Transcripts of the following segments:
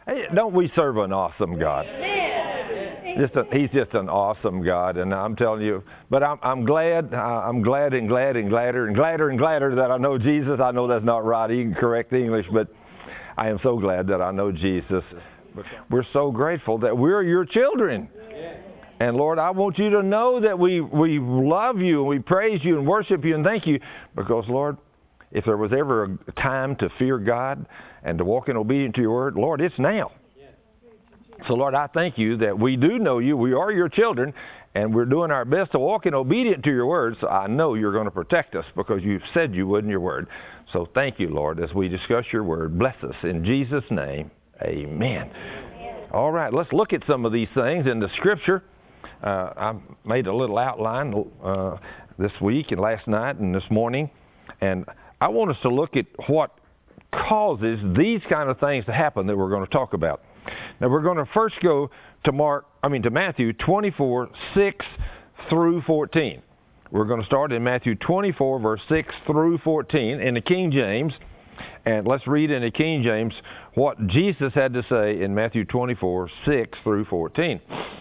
Hey, don't we serve an awesome God? He's just an awesome God, and I'm telling you. But I'm glad and gladder that I know Jesus. I know that's not right. You can correct the English, but I am so glad that I know Jesus. We're so grateful that we're your children. And Lord, I want you to know that we love you and we praise you and worship you and thank you, because Lord, if there was ever a time to fear God and to walk in obedience to your word, Lord, it's now. So, Lord, I thank you that we do know you. We are your children, and we're doing our best to walk in obedience to your word. So I know you're going to protect us because you've said you would in your word. So thank you, Lord, as we discuss your word. Bless us in Jesus' name. Amen. All right, let's look at some of these things in the Scripture. I made a little outline this week and last night and this morning, and I want us to look at what causes these kind of things to happen that we're going to talk about. Now, we're going to first go to Matthew 24, 6 through 14. We're going to start in Matthew 24, verse 6 through 14 in the King James. And let's read in the King James what Jesus had to say in Matthew 24, 6 through 14.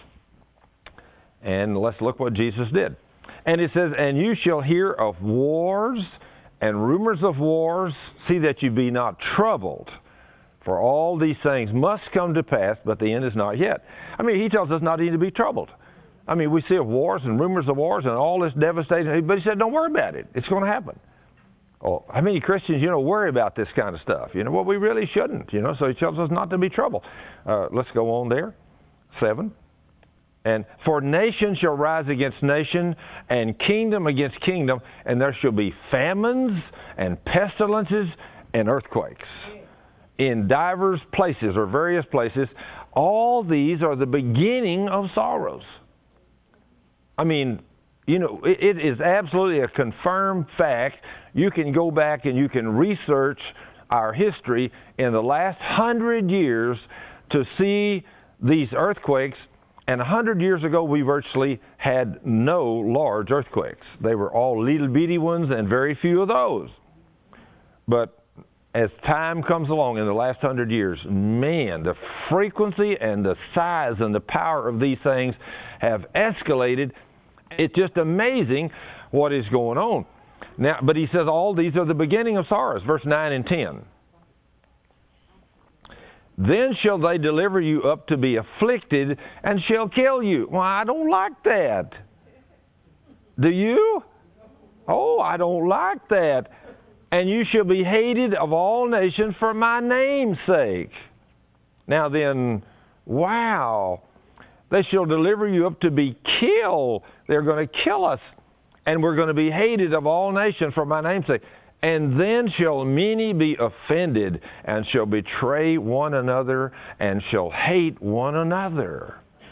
And let's look what Jesus did. And it says, "And you shall hear of wars and rumors of wars. See that you be not troubled. For all these things must come to pass, but the end is not yet." I mean, he tells us not even to be troubled. I mean, we see of wars and rumors of wars and all this devastation. But he said, don't worry about it. It's going to happen. Oh, how many Christians, worry about this kind of stuff? Well, we really shouldn't, So he tells us not to be troubled. Let's go on there. 7. "And for nation shall rise against nation, and kingdom against kingdom, and there shall be famines and pestilences and earthquakes in divers places," or various places. "All these are the beginning of sorrows." I mean, it is absolutely a confirmed fact. You can go back and you can research our history in the last 100 years to see these earthquakes. And 100 years ago, we virtually had no large earthquakes. They were all little bitty ones and very few of those. But as time comes along in the last 100 years, man, the frequency and the size and the power of these things have escalated. It's just amazing what is going on. Now, but he says all these are the beginning of sorrows, verse 9 and 10. "Then shall they deliver you up to be afflicted and shall kill you." Well, I don't like that. Do you? Oh, I don't like that. "And you shall be hated of all nations for my name's sake." Now then, wow. "They shall deliver you up to be killed." They're going to kill us. "And we're going to be hated of all nations for my name's sake. And then shall many be offended, and shall betray one another, and shall hate one another."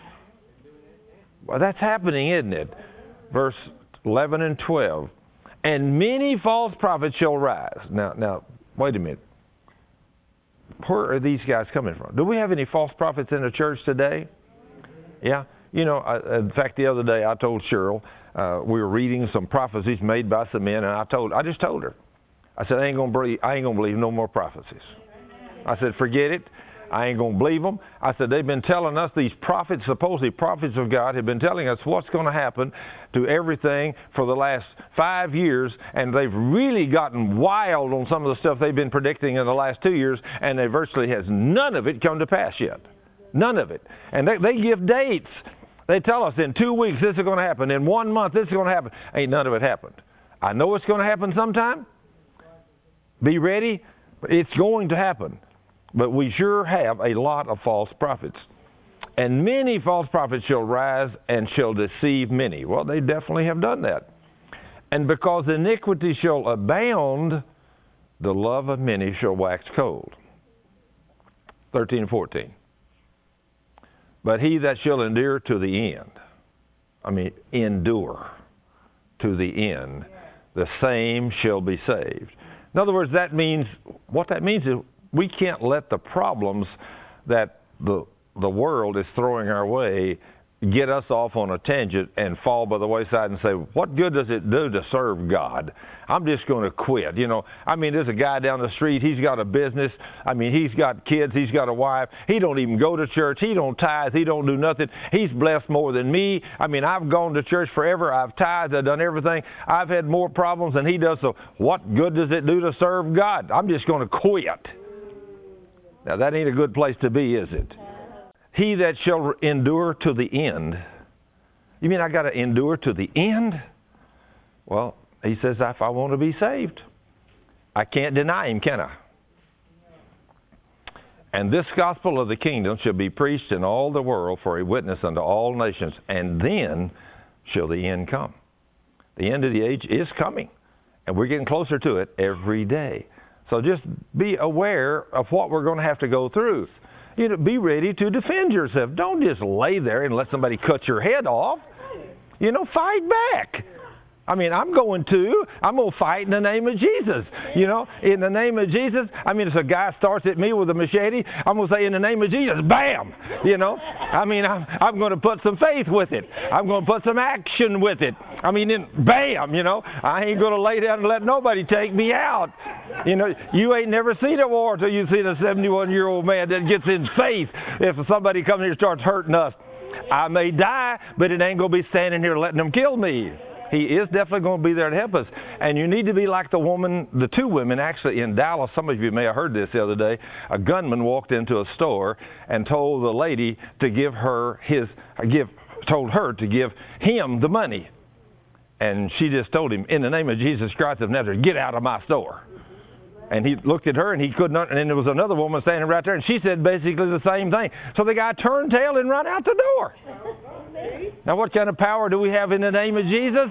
Well, that's happening, isn't it? Verse 11 and 12. "And many false prophets shall rise." Now, wait a minute. Where are these guys coming from? Do we have any false prophets in the church today? Yeah. In fact, the other day I told Cheryl, we were reading some prophecies made by some men, and I just told her. I said, I ain't gonna believe no more prophecies. I said, forget it. I ain't gonna believe them. I said, they've been telling us, these prophets, supposedly prophets of God, have been telling us what's going to happen to everything for the last 5 years, and they've really gotten wild on some of the stuff they've been predicting in the last 2 years, and they virtually has none of it come to pass yet. None of it. And they give dates. They tell us in 2 weeks this is going to happen. In 1 month this is going to happen. Ain't none of it happened. I know it's going to happen sometime. Be ready. It's going to happen. But we sure have a lot of false prophets. And many false prophets shall rise and shall deceive many. Well, they definitely have done that. And because iniquity shall abound, the love of many shall wax cold. 13 and 14. But he that shall endure to the end, endure to the end, the same shall be saved. In other words, what that means is we can't let the problems that the world is throwing our way get us off on a tangent and fall by the wayside and say, what good does it do to serve God? I'm just going to quit. You know, I mean, there's a guy down the street. He's got a business. I mean, he's got kids. He's got a wife. He don't even go to church. He don't tithe. He don't do nothing. He's blessed more than me. I mean, I've gone to church forever. I've tithed. I've done everything. I've had more problems than he does. So what good does it do to serve God? I'm just going to quit. Now, that ain't a good place to be, is it? He that shall endure to the end. You mean I got to endure to the end? Well, he says, if I want to be saved, I can't deny him, can I? And this gospel of the kingdom shall be preached in all the world for a witness unto all nations, and then shall the end come. The end of the age is coming, and we're getting closer to it every day. So just be aware of what we're going to have to go through. You know, be ready to defend yourself. Don't just lay there and let somebody cut your head off. You know, fight back. I mean, I'm going to fight in the name of Jesus. You know, in the name of Jesus. I mean, if a guy starts at me with a machete, I'm going to say, in the name of Jesus, bam. You know, I mean, I'm going to put some faith with it. I'm going to put some action with it. I mean, bam, you know, I ain't going to lay down and let nobody take me out. You know, you ain't never seen a war until you see a 71-year-old man that gets in faith. If somebody comes here and starts hurting us, I may die, but it ain't going to be standing here letting them kill me. He is definitely going to be there to help us. And you need to be like the two women actually in Dallas. Some of you may have heard this the other day. A gunman walked into a store and told the lady to told her to give him the money. And she just told him, in the name of Jesus Christ of Nazareth, get out of my store. And he looked at her and he couldn't, and there was another woman standing right there and she said basically the same thing. So the guy turned tail and ran out the door. Now what kind of power do we have in the name of Jesus?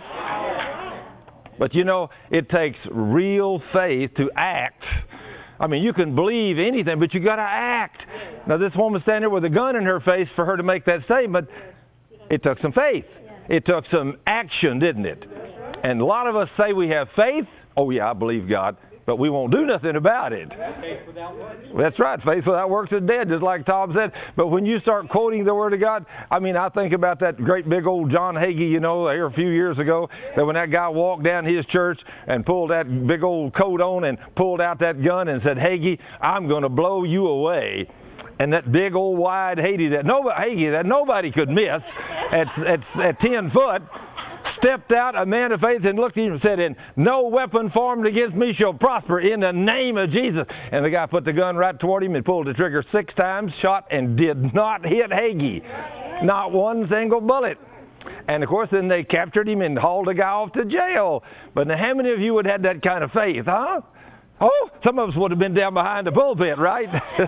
But you know, it takes real faith to act. I mean, you can believe anything, but you got to act. Now this woman standing there with a gun in her face, for her to make that statement, it took some faith. It took some action, didn't it? And a lot of us say we have faith. Oh yeah, I believe God. But we won't do nothing about it. Faith without works. That's right. Faith without works is dead, just like Tom said. But when you start quoting the Word of God, I mean, I think about that great big old John Hagee, you know, here a few years ago, that when that guy walked down his church and pulled that big old coat on and pulled out that gun and said, Hagee, I'm going to blow you away. And that big old wide Hagee that nobody could miss at 10 foot, stepped out, a man of faith, and looked at him and said, and no weapon formed against me shall prosper in the name of Jesus. And the guy put the gun right toward him and pulled the trigger 6 times, shot, and did not hit Hagee. Not one single bullet. And of course, then they captured him and hauled the guy off to jail. But now, how many of you would have had that kind of faith, huh? Oh, some of us would have been down behind the pulpit, right?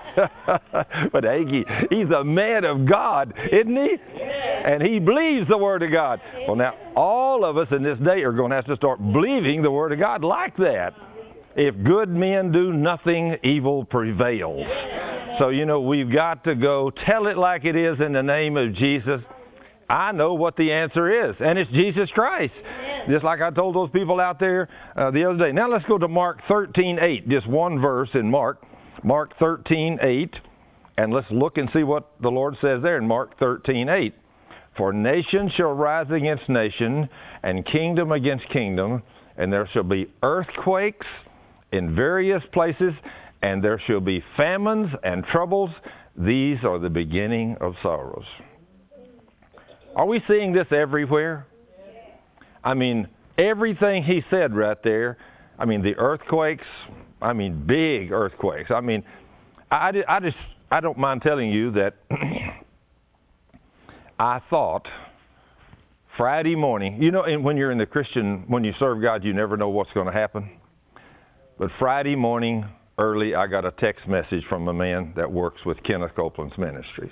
But Hagee, he's a man of God, isn't he? And he believes the Word of God. Well, now, all of us in this day are going to have to start believing the Word of God like that. If good men do nothing, evil prevails. So, you know, we've got to go tell it like it is in the name of Jesus. I know what the answer is, and it's Jesus Christ. Just like I told those people out there the other day. Now let's go to Mark 13:8, just one verse in Mark 13:8, and let's look and see what the Lord says there in Mark 13:8. For nation shall rise against nation, and kingdom against kingdom, and there shall be earthquakes in various places, and there shall be famines and troubles. These are the beginning of sorrows. Are we seeing this everywhere? I mean, everything he said right there, I mean, the earthquakes, I mean, big earthquakes. I mean, I don't mind telling you that I thought Friday morning, you know, and when you're in the Christian, when you serve God, you never know what's going to happen. But Friday morning, early, I got a text message from a man that works with Kenneth Copeland's ministries.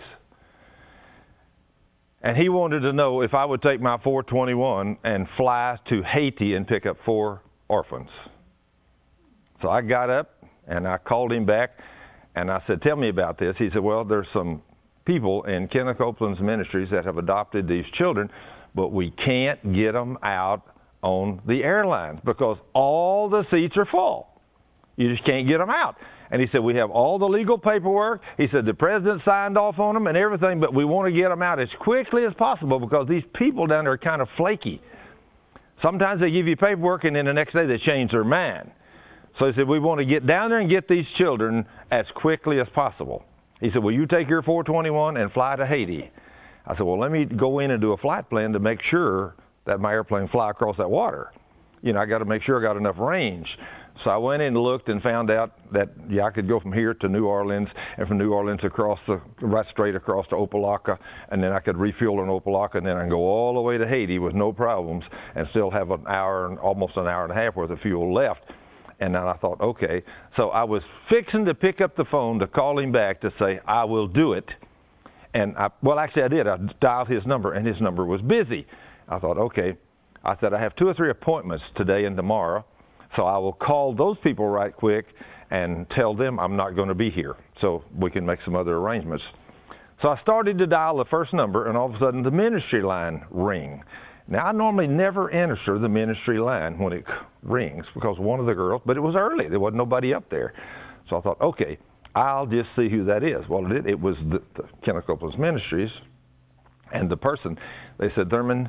And he wanted to know if I would take my 421 and fly to Haiti and pick up 4 orphans. So I got up and I called him back and I said, tell me about this. He said, well, there's some people in Kenneth Copeland's ministries that have adopted these children, but we can't get them out on the airlines because all the seats are full. You just can't get them out. And he said, we have all the legal paperwork. He said, the president signed off on them and everything, but we want to get them out as quickly as possible because these people down there are kind of flaky. Sometimes they give you paperwork and then the next day they change their mind. So he said, we want to get down there and get these children as quickly as possible. He said, will you take your 421 and fly to Haiti? I said, well, let me go in and do a flight plan to make sure that my airplane fly across that water. You know, I got to make sure I got enough range. So I went in and looked and found out that, yeah, I could go from here to New Orleans, and from New Orleans right straight across to Opelika, and then I could refuel in Opelika, and then I can go all the way to Haiti with no problems and still have almost an hour and a half worth of fuel left. And then I thought, okay. So I was fixing to pick up the phone to call him back to say, I will do it. And actually I did. I dialed his number, and his number was busy. I thought, okay. I said, I have 2 or 3 appointments today and tomorrow, so I will call those people right quick and tell them I'm not going to be here so we can make some other arrangements. So I started to dial the first number, and all of a sudden the ministry line rang. Now, I normally never answer the ministry line when it rings because one of the girls, but it was early. There wasn't nobody up there. So I thought, okay, I'll just see who that is. Well, it was the Kenneth Copeland's Ministries, and the person, they said, Thurman,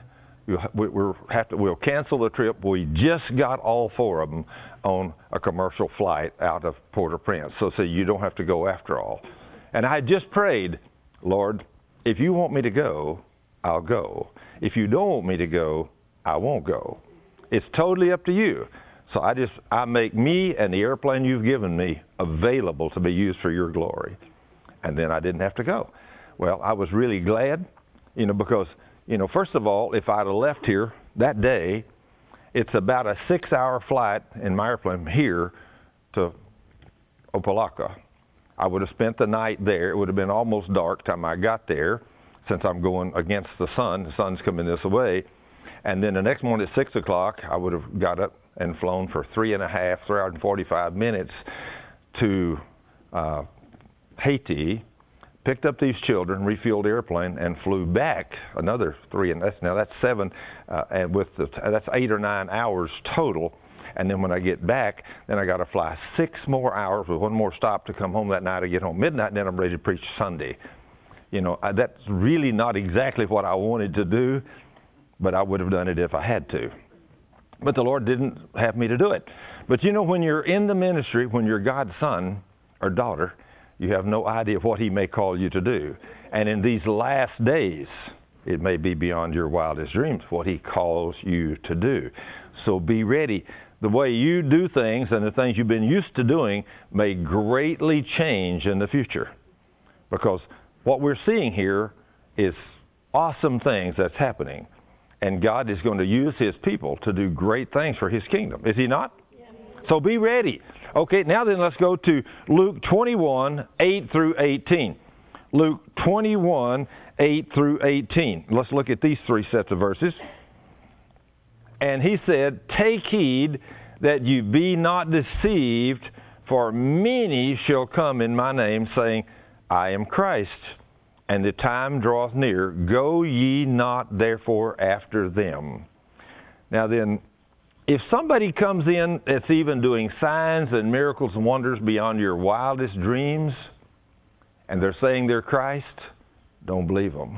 we'll cancel the trip. We just got all 4 of them on a commercial flight out of Port-au-Prince. So you don't have to go after all. And I just prayed, Lord, if you want me to go, I'll go. If you don't want me to go, I won't go. It's totally up to you. So I make me and the airplane you've given me available to be used for your glory. And then I didn't have to go. Well, I was really glad, because, first of all, if I'd have left here that day, it's about a 6-hour flight in my airplane from here to Opelika. I would have spent the night there. It would have been almost dark time I got there, since I'm going against the sun. The sun's coming this way. And then the next morning at 6 o'clock, I would have got up and flown for 3 hours and 45 minutes to Haiti, picked up these children, refueled the airplane, and flew back another 3, and that's 7, and that's 8 or 9 hours total. And then when I get back, then I got to fly 6 more hours with 1 more stop to come home that night. I get home midnight, and then I'm ready to preach Sunday. That's really not exactly what I wanted to do, but I would have done it if I had to. But the Lord didn't have me to do it. But when you're in the ministry, when you're God's son or daughter, you have no idea what He may call you to do. And in these last days, it may be beyond your wildest dreams what He calls you to do. So be ready. The way you do things and the things you've been used to doing may greatly change in the future. Because what we're seeing here is awesome things that's happening. And God is going to use His people to do great things for His kingdom. Is He not? Yeah. So be ready. Okay, now then let's go to Luke 21, 8 through 18. Luke 21, 8 through 18. Let's look at these 3 sets of verses. And He said, take heed that you be not deceived, for many shall come in my name, saying, I am Christ, and the time draweth near. Go ye not therefore after them. Now then, if somebody comes in that's even doing signs and miracles and wonders beyond your wildest dreams, and they're saying they're Christ, don't believe them.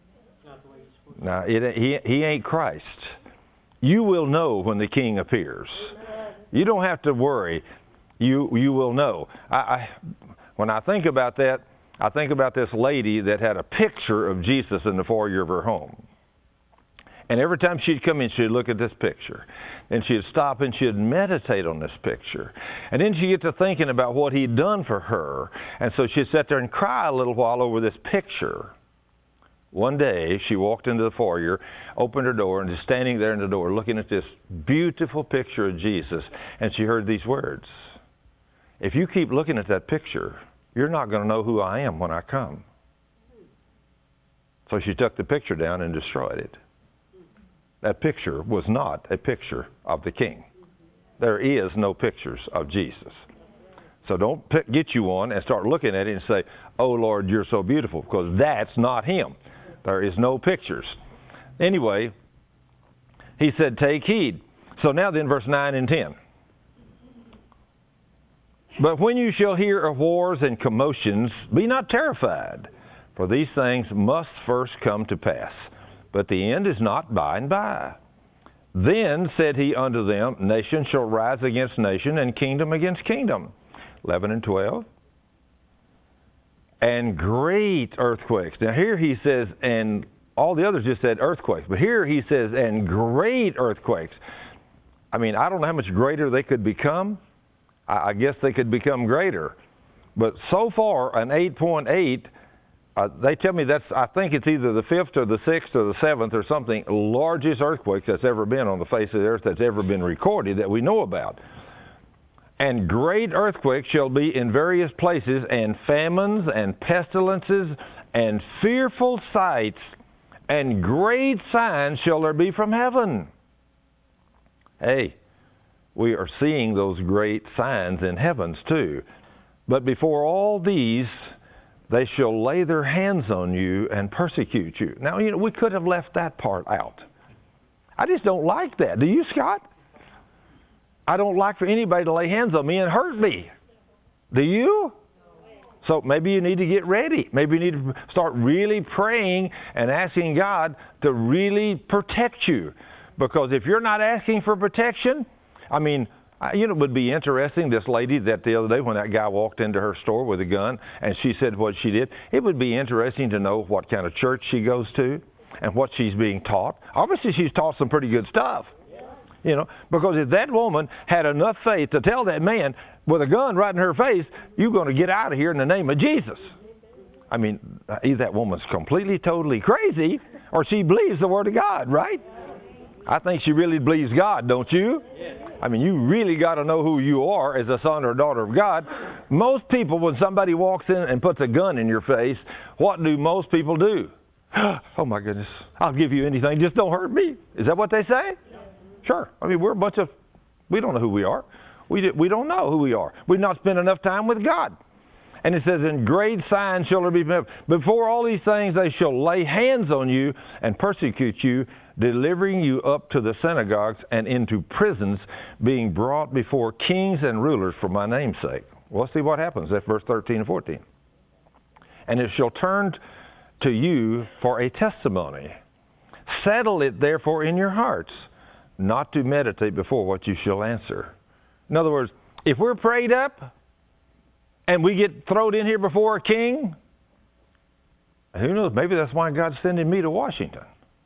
Now, he ain't Christ. You will know when the King appears. You don't have to worry. You will know. When I think about that, I think about this lady that had a picture of Jesus in the foyer of her home. And every time she'd come in, she'd look at this picture. And she'd stop and she'd meditate on this picture. And then she'd get to thinking about what He'd done for her. And so she'd sit there and cry a little while over this picture. One day, she walked into the foyer, opened her door, and just standing there in the door looking at this beautiful picture of Jesus. And she heard these words. If you keep looking at that picture, you're not going to know who I am when I come. So she took the picture down and destroyed it. That picture was not a picture of the King. There is no pictures of Jesus. So don't get you one and start looking at it and say, oh, Lord, you're so beautiful, because that's not Him. There is no pictures. Anyway, He said, take heed. So now then, verse 9 and 10. But when you shall hear of wars and commotions, be not terrified, for these things must first come to pass. But the end is not by and by. Then said he unto them, Nation shall rise against nation, and kingdom against kingdom. 11 and 12. And great earthquakes. Now here he says, and all the others just said earthquakes. But here he says, and great earthquakes. I mean, I don't know how much greater they could become. I guess they could become greater. But so far, an 8.8, they tell me I think it's either the 5th or the 6th or the 7th or something, largest earthquake that's ever been on the face of the earth that's ever been recorded that we know about. And great earthquakes shall be in various places, and famines and pestilences and fearful sights, and great signs shall there be from heaven. Hey, we are seeing those great signs in heavens too. But before all these, they shall lay their hands on you and persecute you. Now, we could have left that part out. I just don't like that. Do you, Scott? I don't like for anybody to lay hands on me and hurt me. Do you? So maybe you need to get ready. Maybe you need to start really praying and asking God to really protect you. Because if you're not asking for protection, I mean, it would be interesting, this lady that the other day when that guy walked into her store with a gun and she said what she did, it would be interesting to know what kind of church she goes to and what she's being taught. Obviously, she's taught some pretty good stuff. Because if that woman had enough faith to tell that man with a gun right in her face, you're going to get out of here in the name of Jesus. I mean, either that woman's completely, totally crazy, or she believes the Word of God, right? I think she really believes God, don't you? I mean, you really got to know who you are as a son or daughter of God. Most people, when somebody walks in and puts a gun in your face, what do most people do? Oh, my goodness, I'll give you anything, just don't hurt me. Is that what they say? Sure. I mean, we don't know who we are. We don't know who we are. We've not spent enough time with God. And it says, in great signs shall there be. Before all these things they shall lay hands on you and persecute you, delivering you up to the synagogues and into prisons, being brought before kings and rulers for my name's sake. Well, let's see what happens. That's verse 13 and 14. And it shall turn to you for a testimony. Settle it therefore in your hearts, not to meditate before what you shall answer. In other words, if we're prayed up and we get thrown in here before a king, who knows, maybe that's why God's sending me to Washington.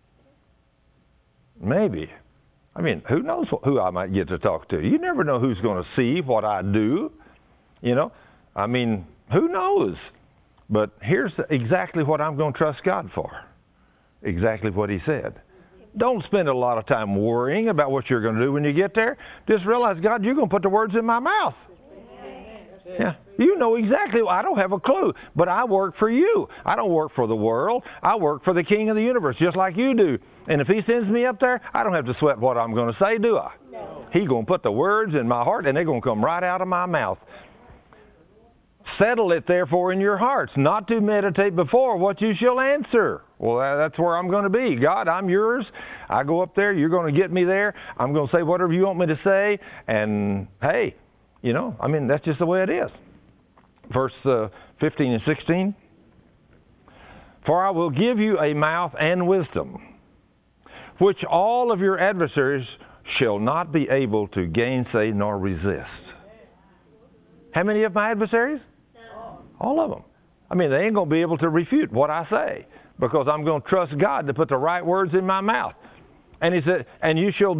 Maybe. I mean, who knows who I might get to talk to? You never know who's going to see what I do. I mean, who knows? But here's exactly what I'm going to trust God for. Exactly what He said. Don't spend a lot of time worrying about what you're going to do when you get there. Just realize, God, you're going to put the words in my mouth. Yeah, you know exactly. I don't have a clue, but I work for you. I don't work for the world. I work for the King of the universe, just like you do. And if He sends me up there, I don't have to sweat what I'm going to say, do I? No. He's going to put the words in my heart, and they're going to come right out of my mouth. Settle it therefore in your hearts, not to meditate before what you shall answer. Well, that's where I'm going to be. God, I'm yours. I go up there. You're going to get me there. I'm going to say whatever you want me to say. And, hey, that's just the way it is. Verse 15 and 16. For I will give you a mouth and wisdom, which all of your adversaries shall not be able to gainsay nor resist. How many of my adversaries? All of them. I mean, they ain't going to be able to refute what I say, because I'm going to trust God to put the right words in my mouth. And He said, and you shall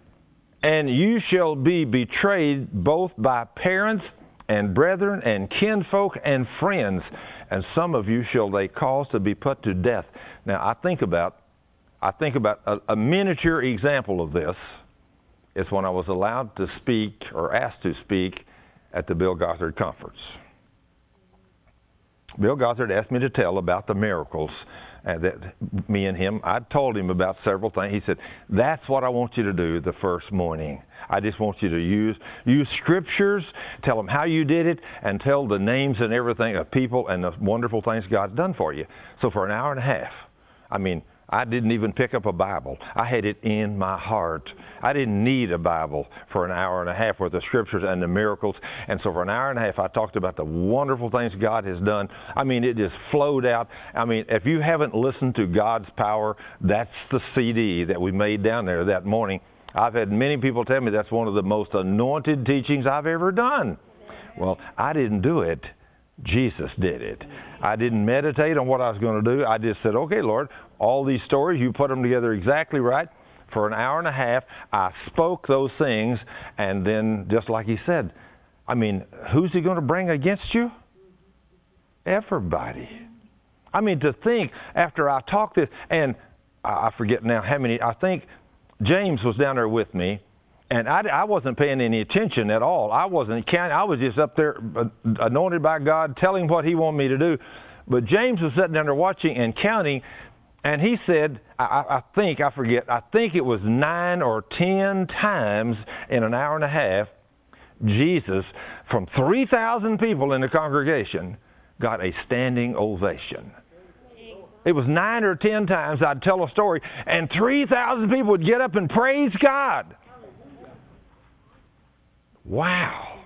be betrayed both by parents and brethren and kinfolk and friends, and some of you shall they cause to be put to death. Now, I think about a miniature example of this is when I was allowed to speak, or asked to speak, at the Bill Gothard Conference. Bill Gothard asked me to tell about the miracles that me and him, I told him about several things. He said, that's what I want you to do the first morning. I just want you to use scriptures, tell them how you did it, and tell the names and everything of people and the wonderful things God's done for you. So for an hour and a half, I mean, I didn't even pick up a Bible. I had it in my heart. I didn't need a Bible for an hour and a half worth of scriptures and the miracles. And so for an hour and a half, I talked about the wonderful things God has done. I mean, it just flowed out. I mean, if you haven't listened to God's power, that's the CD that we made down there that morning. I've had many people tell me that's one of the most anointed teachings I've ever done. Well, I didn't do it. Jesus did it. I didn't meditate on what I was going to do. I just said, okay, Lord, all these stories, you put them together exactly right. For an hour and a half, I spoke those things, and then, just like he said, I mean, who's he going to bring against you? Everybody. I mean, to think, after I talked this, and I forget now how many, I think James was down there with me, and I wasn't paying any attention at all. I wasn't counting. I was just up there anointed by God, telling what he wanted me to do. But James was sitting down there watching and counting, and he said, I think it was 9 or 10 times in an hour and a half, Jesus, from 3,000 people in the congregation, got a standing ovation. It was 9 or 10 times I'd tell a story, and 3,000 people would get up and praise God. Wow.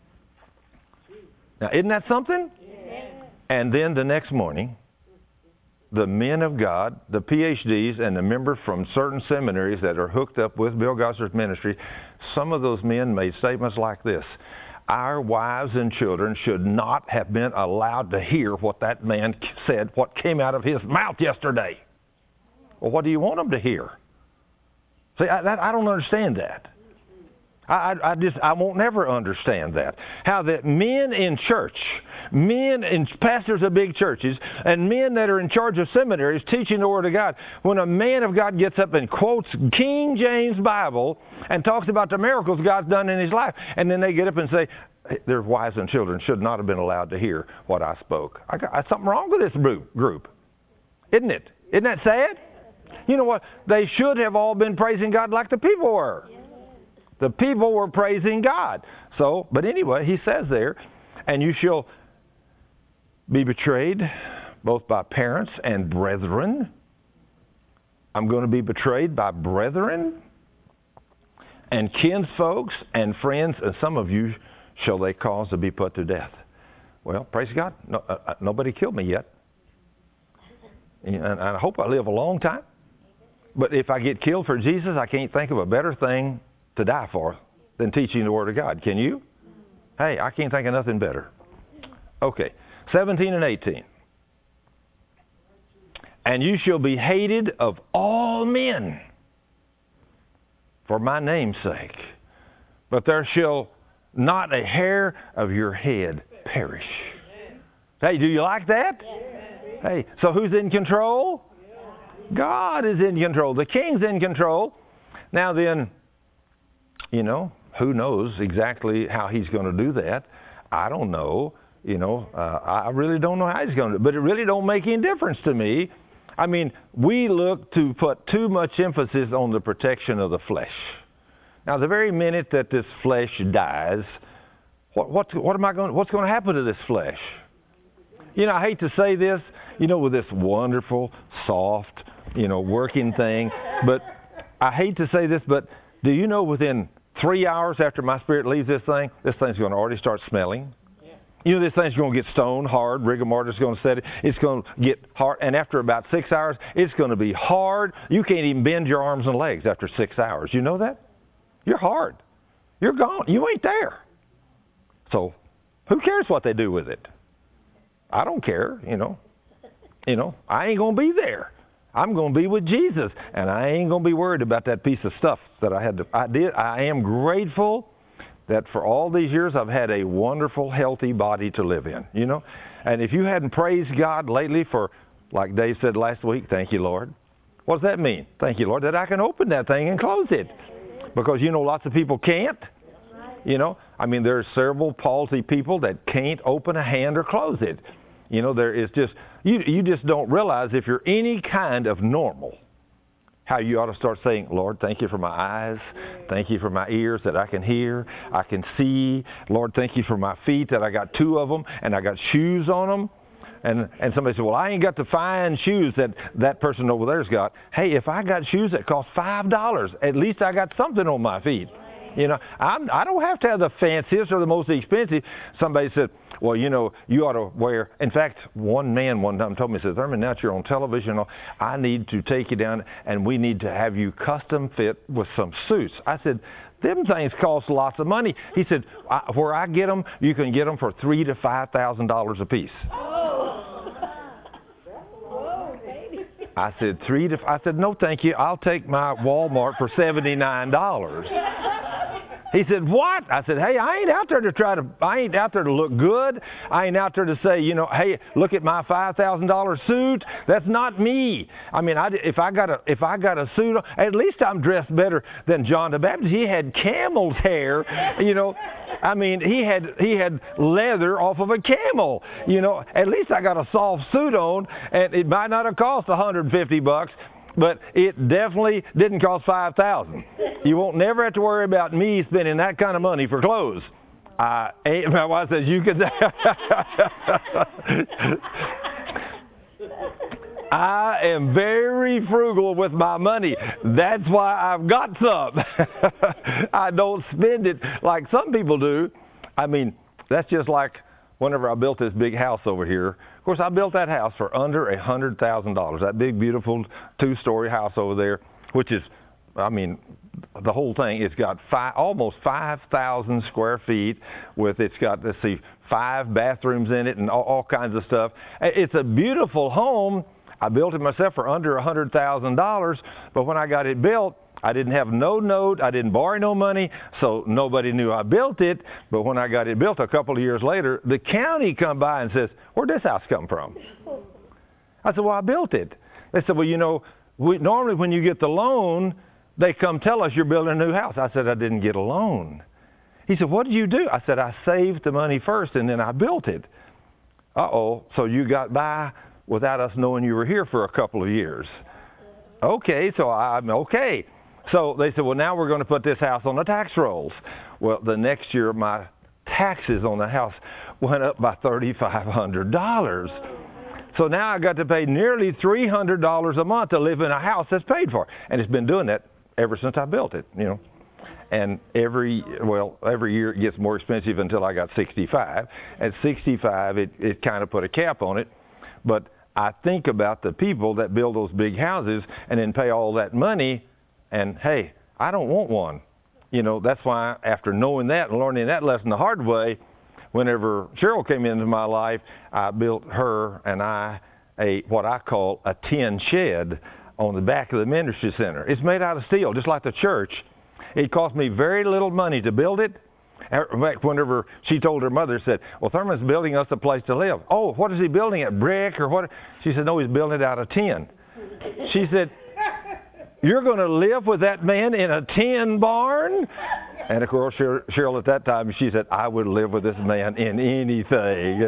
Now, isn't that something? And then the next morning, the men of God, the PhDs, and the members from certain seminaries that are hooked up with Bill Gossard's ministry, some of those men made statements like this: our wives and children should not have been allowed to hear what that man said, what came out of his mouth yesterday. Well, what do you want them to hear? See, I don't understand that. I won't never understand that. How that men in church, men and pastors of big churches, and men that are in charge of seminaries teaching the Word of God, when a man of God gets up and quotes King James Bible and talks about the miracles God's done in his life, and then they get up and say, their wives and children should not have been allowed to hear what I spoke. There's something wrong with this group, isn't it? Isn't that sad? You know what? They should have all been praising God like the people were. The people were praising God. So, but anyway, he says there, and you shall be betrayed both by parents and brethren. I'm going to be betrayed by brethren and kinsfolks and friends, and some of you shall they cause to be put to death. Well, praise God, nobody killed me yet. And I hope I live a long time. But if I get killed for Jesus, I can't think of a better thing to die for than teaching the Word of God. Can you? Hey, I can't think of nothing better. Okay, 17 and 18. And you shall be hated of all men for my name's sake. But there shall not a hair of your head perish. Hey, do you like that? Hey, so who's in control? God is in control. The King's in control. Now then, you know, who knows exactly how he's going to do that? I don't know. You know, I really don't know how he's going to do it. But it really don't make any difference to me. I mean, we look to put too much emphasis on the protection of the flesh. Now, the very minute that this flesh dies, what's going to happen to this flesh? You know, I hate to say this, you know, with this wonderful, soft, you know, working thing. But I hate to say this, but do you know within 3 hours after my spirit leaves this thing's going to already start smelling? Yeah. You know, this thing's going to get stone hard. Rigor mortis is going to set it. It's going to get hard. And after about 6 hours, it's going to be hard. You can't even bend your arms and legs after 6 hours. You know that? You're hard. You're gone. You ain't there. So who cares what they do with it? I don't care, you know. You know, I ain't going to be there. I'm going to be with Jesus, and I ain't going to be worried about that piece of stuff that I am grateful that for all these years I've had a wonderful, healthy body to live in, you know. And if you hadn't praised God lately for, like Dave said last week, thank you, Lord. What does that mean? Thank you, Lord, that I can open that thing and close it. Because, you know, lots of people can't. You know, I mean, there's cerebral palsy people that can't open a hand or close it. You know, there is just, you just don't realize if you're any kind of normal, how you ought to start saying, Lord, thank you for my eyes. Thank you for my ears that I can hear. I can see. Lord, thank you for my feet that I got 2 of them and I got shoes on them. And somebody said, well, I ain't got the fine shoes that person over there's got. Hey, if I got shoes that cost $5, at least I got something on my feet. You know, I don't have to have the fanciest or the most expensive. Somebody said, well, you know, you ought to wear. In fact, one man one time told me, he said, Thurman, now that you're on television, I need to take you down and we need to have you custom fit with some suits. I said, them things cost lots of money. He said, where I get them, you can get them for $3,000 to $5,000 a piece. I said, no, thank you. I'll take my Walmart for $79. He said, what? I said, hey, I ain't out there to look good. I ain't out there to say, you know, hey, look at my $5,000 suit. That's not me. I mean, if I got a suit, at least I'm dressed better than John the Baptist. He had camel's hair, you know. I mean, he had leather off of a camel. You know, at least I got a soft suit on, and it might not have cost $150. But it definitely didn't cost $5,000. You won't never have to worry about me spending that kind of money for clothes. My wife says you could. I am very frugal with my money. That's why I've got some. I don't spend it like some people do. I mean, that's just like whenever I built this big house over here. Of course, I built that house for under $100,000. That big, beautiful two-story house over there, which is, I mean, the whole thing. It's got almost 5,000 square feet. It's got, let's see, 5 bathrooms in it and all kinds of stuff. It's a beautiful home. I built it myself for under $100,000. But when I got it built, I didn't have no note. I didn't borrow no money, so nobody knew I built it. But when I got it built a couple of years later, the county come by and says, where'd this house come from? I said, well, I built it. They said, well, you know, normally when you get the loan, they come tell us you're building a new house. I said, I didn't get a loan. He said, what did you do? I said, I saved the money first, and then I built it. Uh-oh, so you got by without us knowing you were here for a couple of years. Okay, so I'm okay. So they said, well, now we're going to put this house on the tax rolls. Well, the next year, my taxes on the house went up by $3,500. So now I got to pay nearly $300 a month to live in a house that's paid for. And it's been doing that ever since I built it, you know. And every year it gets more expensive until I got 65. At 65, it kind of put a cap on it. But I think about the people that build those big houses and then pay all that money. And, hey, I don't want one. You know, that's why after knowing that and learning that lesson the hard way, whenever Cheryl came into my life, I built her and what I call a tin shed on the back of the ministry center. It's made out of steel, just like the church. It cost me very little money to build it. Whenever she told her mother, said, well, Thurman's building us a place to live. Oh, what is he building it, brick or what? She said, no, he's building it out of tin. She said, you're going to live with that man in a tin barn? And, of course, Cheryl at that time, she said, I would live with this man in anything.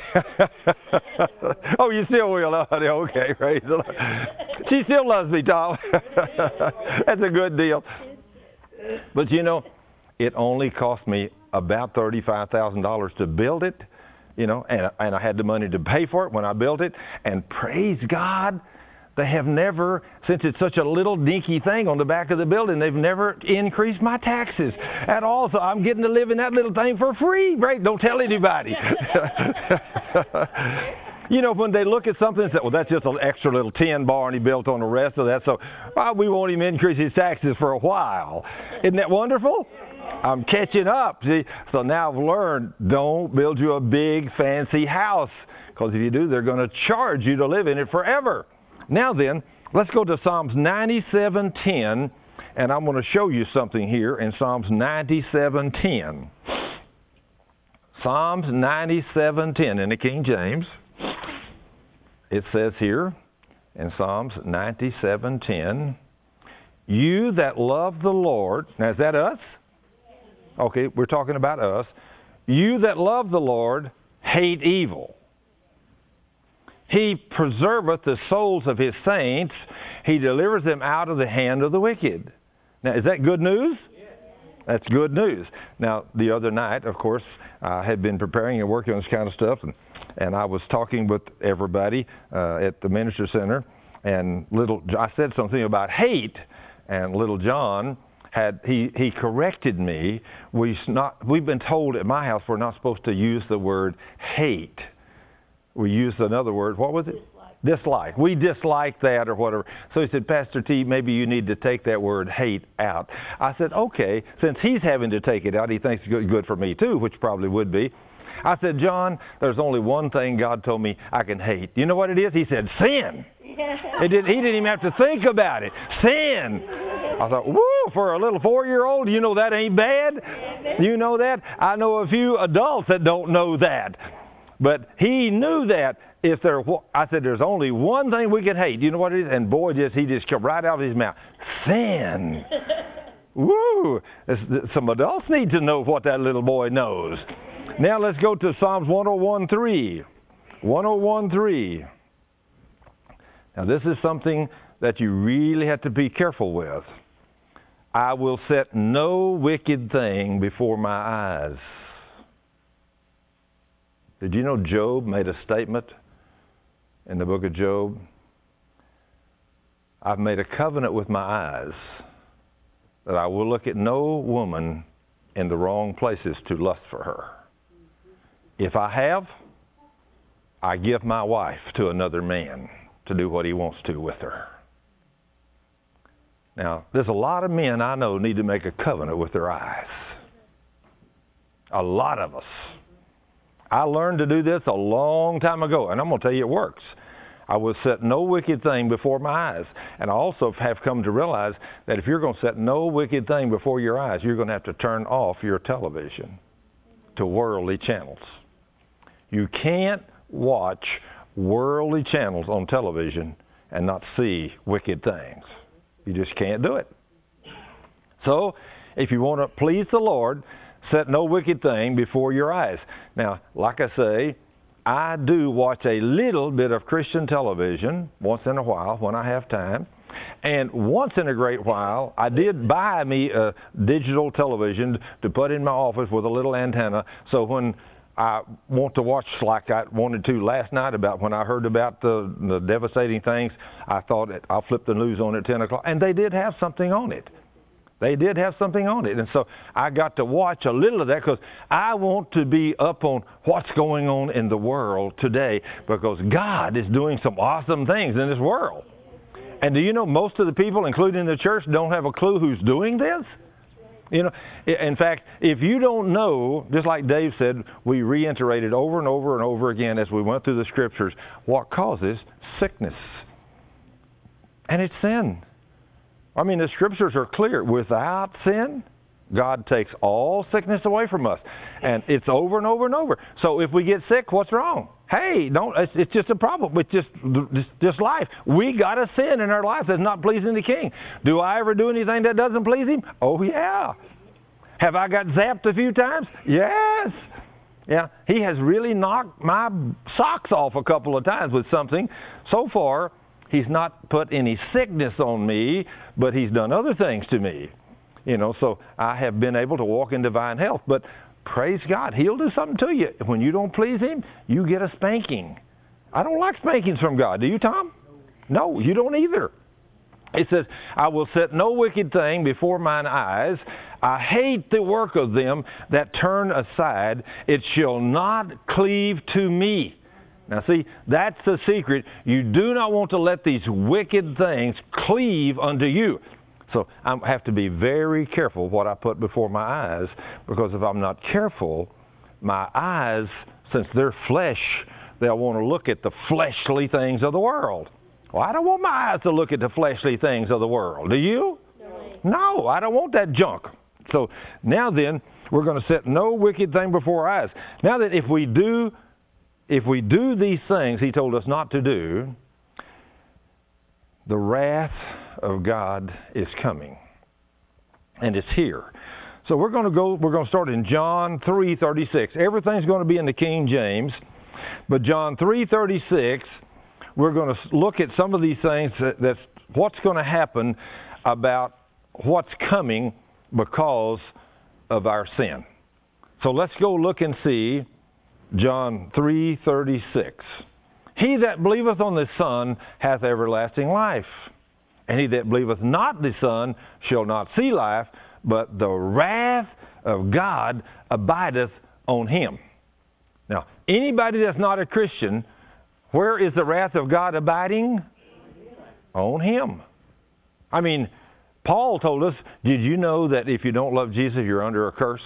Oh, you still will, honey? Okay, praise the Lord. She still loves me, Tom. That's a good deal. But, you know, it only cost me about $35,000 to build it, you know, and I had the money to pay for it when I built it. And praise God, they have never, since it's such a little dinky thing on the back of the building, they've never increased my taxes at all. So I'm getting to live in that little thing for free. Right? Don't tell anybody. You know, when they look at something and say, well, that's just an extra little tin barn he built on the rest of that, so we won't even increase his taxes for a while. Isn't that wonderful? I'm catching up. See? So now I've learned, don't build you a big fancy house, because if you do, they're going to charge you to live in it forever. Now then, let's go to Psalms 97:10, and I'm going to show you something here in Psalms 97:10. Psalms 97:10 in the King James. It says here in Psalms 97:10, you that love the Lord, now is that us? Okay, we're talking about us. You that love the Lord hate evil. He preserveth the souls of his saints. He delivers them out of the hand of the wicked. Now, is that good news? That's good news. Now, the other night, of course, I had been preparing and working on this kind of stuff, and and I was talking with everybody at the Ministry Center, and I said something about hate, and little John he corrected me. We've been told at my house we're not supposed to use the word hate. We used another word. What was it? Dislike. We dislike that or whatever. So he said, Pastor T, maybe you need to take that word hate out. I said, okay. Since he's having to take it out, he thinks it's good for me too, which probably would be. I said, John, there's only one thing God told me I can hate. You know what it is? He said, sin. He didn't even have to think about it. Sin. I thought, woo, for a little 4-year-old, you know that ain't bad? You know that? I know a few adults that don't know that. But he knew that. I said, there's only one thing we can hate. You know what it is? And boy, he just came right out of his mouth. Sin. Woo! Some adults need to know what that little boy knows. Now let's go to Psalms 101:3. 101:3. Now this is something that you really have to be careful with. I will set no wicked thing before my eyes. Did you know Job made a statement in the book of Job? I've made a covenant with my eyes that I will look at no woman in the wrong places to lust for her. If I have, I give my wife to another man to do what he wants to with her. Now, there's a lot of men I know need to make a covenant with their eyes. A lot of us. I learned to do this a long time ago, and I'm going to tell you it works. I will set no wicked thing before my eyes. And I also have come to realize that if you're going to set no wicked thing before your eyes, you're going to have to turn off your television to worldly channels. You can't watch worldly channels on television and not see wicked things. You just can't do it. So, if you want to please the Lord, set no wicked thing before your eyes. Now, like I say, I do watch a little bit of Christian television once in a while when I have time. And once in a great while, I did buy me a digital television to put in my office with a little antenna. So when I want to watch like I wanted to last night about when I heard about the devastating things, I thought I'll flip the news on at 10 o'clock. And they did have something on it. They did have something on it. And so I got to watch a little of that because I want to be up on what's going on in the world today because God is doing some awesome things in this world. And do you know most of the people, including the church, don't have a clue who's doing this? You know, in fact, if you don't know, just like Dave said, we reiterated over and over and over again as we went through the scriptures, what causes sickness. And it's sin. I mean, the scriptures are clear. Without sin, God takes all sickness away from us. And it's over and over and over. So if we get sick, what's wrong? Hey, it's just a problem. It's just life. We got a sin in our life that's not pleasing the King. Do I ever do anything that doesn't please Him? Oh, yeah. Have I got zapped a few times? Yes. Yeah, He has really knocked my socks off a couple of times with something. So far, He's not put any sickness on me, but He's done other things to me. You know, so I have been able to walk in divine health. But praise God, He'll do something to you. When you don't please Him, you get a spanking. I don't like spankings from God. Do you, Tom? No, you don't either. It says, I will set no wicked thing before mine eyes. I hate the work of them that turn aside. It shall not cleave to me. Now see, that's the secret. You do not want to let these wicked things cleave unto you. So I have to be very careful what I put before my eyes, because if I'm not careful, my eyes, since they're flesh, they'll want to look at the fleshly things of the world. Well, I don't want my eyes to look at the fleshly things of the world. Do you? No, I don't want that junk. So now then, we're going to set no wicked thing before our eyes. Now that if we do these things He told us not to do, the wrath of God is coming. And it's here. So we're going to start in John 3:36. Everything's going to be in the King James. But John 3:36, we're going to look at some of these things, that's what's going to happen about what's coming because of our sin. So let's go look and see John 3:36. He that believeth on the Son hath everlasting life. And he that believeth not the Son shall not see life, but the wrath of God abideth on him. Now, anybody that's not a Christian, where is the wrath of God abiding? On him. I mean, Paul told us, did you know that if you don't love Jesus, you're under a curse?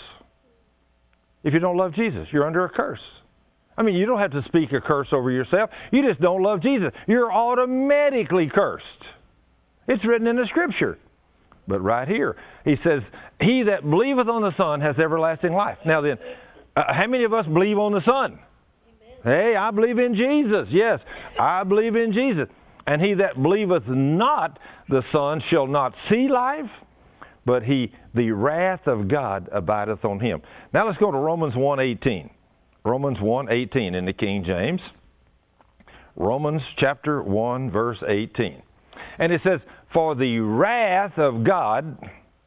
If you don't love Jesus, you're under a curse. I mean, you don't have to speak a curse over yourself. You just don't love Jesus. You're automatically cursed. It's written in the Scripture. But right here, he says, he that believeth on the Son has everlasting life. Now then, how many of us believe on the Son? Hey, I believe in Jesus. Yes, I believe in Jesus. And he that believeth not the Son shall not see life, but the wrath of God abideth on him. Now let's go to Romans 1:18. Romans 1:18 in the King James. Romans chapter 1, verse 18. And it says, for the wrath of God,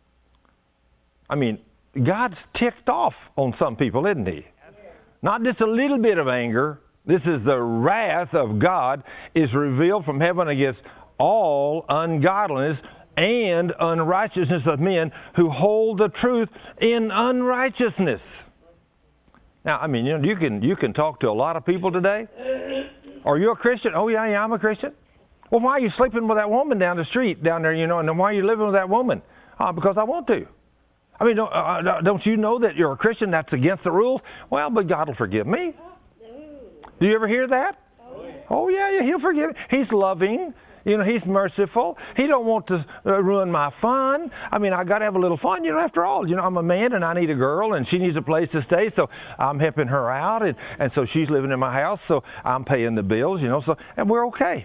I mean, God's ticked off on some people, isn't he? Not just a little bit of anger. This is the wrath of God is revealed from heaven against all ungodliness and unrighteousness of men who hold the truth in unrighteousness. Now, I mean, you can talk to a lot of people today. Are you a Christian? Oh, yeah, I'm a Christian. Well, why are you sleeping with that woman down the street down there, and then why are you living with that woman? Because I want to. I mean, don't you know that you're a Christian? That's against the rules. Well, but God will forgive me. Do you ever hear that? Oh, yeah, he'll forgive me. He's loving. He's merciful. He don't want to ruin my fun. I mean, I got to have a little fun. After all, I'm a man and I need a girl and she needs a place to stay, so I'm helping her out, and so she's living in my house, so I'm paying the bills, and we're okay.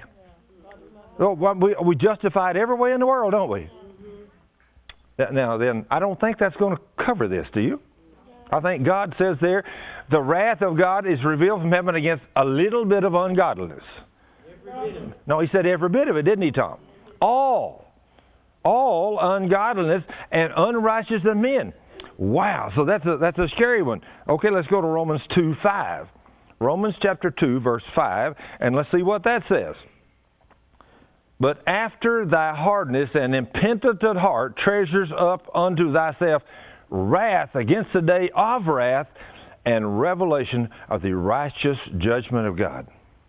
We justify it every way in the world, don't we? Now then, I don't think that's going to cover this, do you? I think God says there, the wrath of God is revealed from heaven against a little bit of ungodliness. No, he said every bit of it, didn't he, Tom? All ungodliness and unrighteousness of men. Wow, so that's a scary one. Okay, let's go to Romans 2:5. Romans chapter 2, verse 5, and let's see what that says. But after thy hardness and impenitent heart treasures up unto thyself wrath against the day of wrath and revelation of the righteous judgment of God.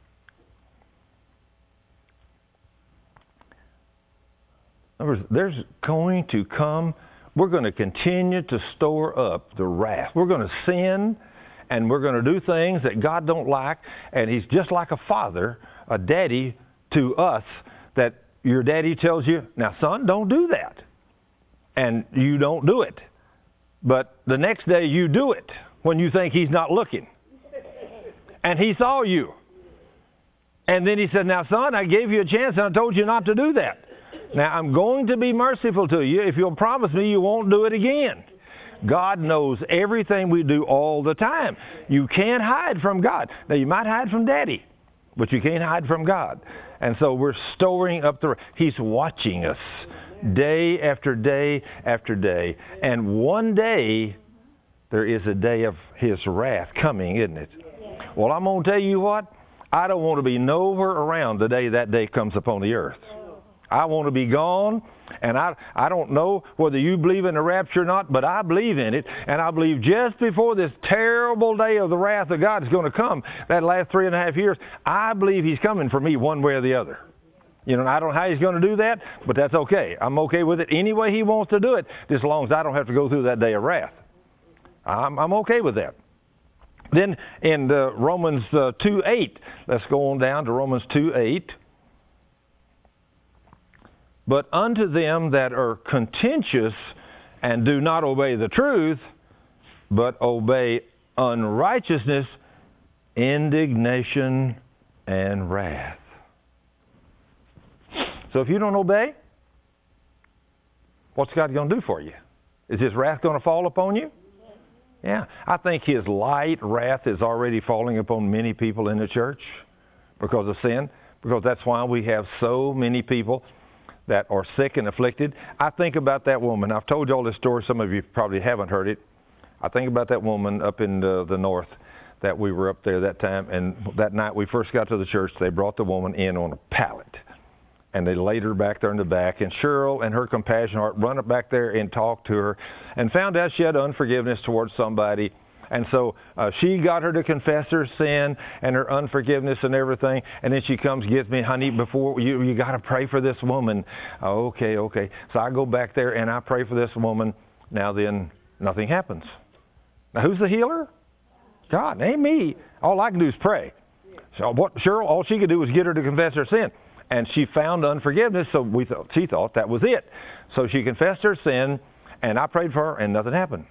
In other words, there's going to come, we're going to continue to store up the wrath. We're going to sin, and we're going to do things that God don't like, and he's just like a father, a daddy to us, that your daddy tells you, now son, don't do that. And you don't do it. But the next day you do it when you think he's not looking. And he saw you. And then he said, now son, I gave you a chance and I told you not to do that. Now I'm going to be merciful to you if you'll promise me you won't do it again. God knows everything we do all the time. You can't hide from God. Now you might hide from daddy, but you can't hide from God. And so we're storing up he's watching us day after day after day. And one day, there is a day of his wrath coming, isn't it? Well, I'm going to tell you what, I don't want to be nowhere around the day that day comes upon the earth. I want to be gone, and I don't know whether you believe in the rapture or not, but I believe in it, and I believe just before this terrible day of the wrath of God is going to come, that last 3.5 years, I believe he's coming for me one way or the other. I don't know how he's going to do that, but that's okay. I'm okay with it any way he wants to do it, just as long as I don't have to go through that day of wrath. I'm okay with that. Then in Romans 2:8, let's go on down to Romans 2:8. But unto them that are contentious and do not obey the truth, but obey unrighteousness, indignation and wrath. So if you don't obey, what's God going to do for you? Is his wrath going to fall upon you? Yeah. I think his light wrath is already falling upon many people in the church because of sin, because that's why we have so many people that are sick and afflicted. I think about that woman. I've told you all this story. Some of you probably haven't heard it. I think about that woman up in the north that we were up there that time, and that night we first got to the church, they brought the woman in on a pallet. And they laid her back there in the back, and Cheryl and her compassion heart run up back there and talked to her and found out she had unforgiveness towards somebody. And so she got her to confess her sin and her unforgiveness and everything. And then she comes, gets me, honey, before you got to pray for this woman. Oh, okay. So I go back there and I pray for this woman. Now then, nothing happens. Now who's the healer? God, ain't me. All I can do is pray. So Cheryl, all she could do was get her to confess her sin. And she found unforgiveness, so she thought that was it. So she confessed her sin, and I prayed for her, and nothing happened.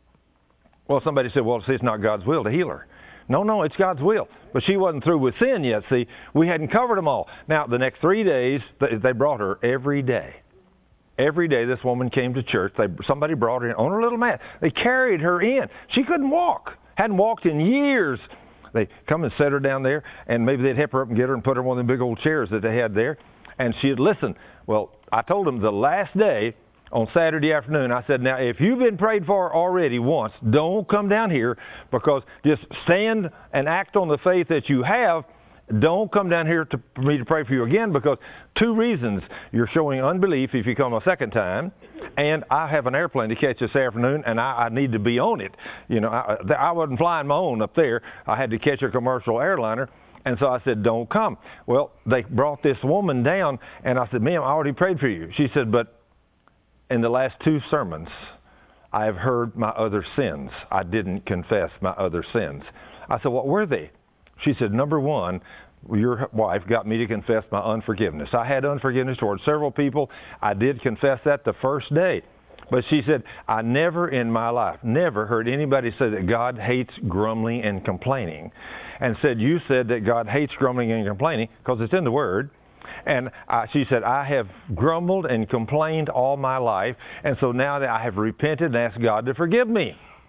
Well, somebody said, well, see, it's not God's will to heal her. No, it's God's will. But she wasn't through with sin yet, see. We hadn't covered them all. Now, the next 3 days, they brought her every day. Every day this woman came to church. Somebody brought her in on her little mat. They carried her in. She couldn't walk. Hadn't walked in years. They come and set her down there, and maybe they'd help her up and get her and put her in one of them big old chairs that they had there. And she'd listen. Well, I told them the last day, on Saturday afternoon, I said, now, if you've been prayed for already once, don't come down here, because just stand and act on the faith that you have. Don't come down here for me to pray for you again, because 2 reasons. You're showing unbelief if you come a second time, and I have an airplane to catch this afternoon, and I need to be on it. You know, I wasn't flying my own up there. I had to catch a commercial airliner, and so I said, don't come. Well, they brought this woman down, and I said, ma'am, I already prayed for you. She said, but in the last 2 sermons, I have heard my other sins. I didn't confess my other sins. I said, what were they? She said, number 1, your wife got me to confess my unforgiveness. I had unforgiveness towards several people. I did confess that the first day. But she said, I never in my life, never heard anybody say that God hates grumbling and complaining. And said, you said that God hates grumbling and complaining, because it's in the Word. And she said, I have grumbled and complained all my life, and so now that I have repented and asked God to forgive me.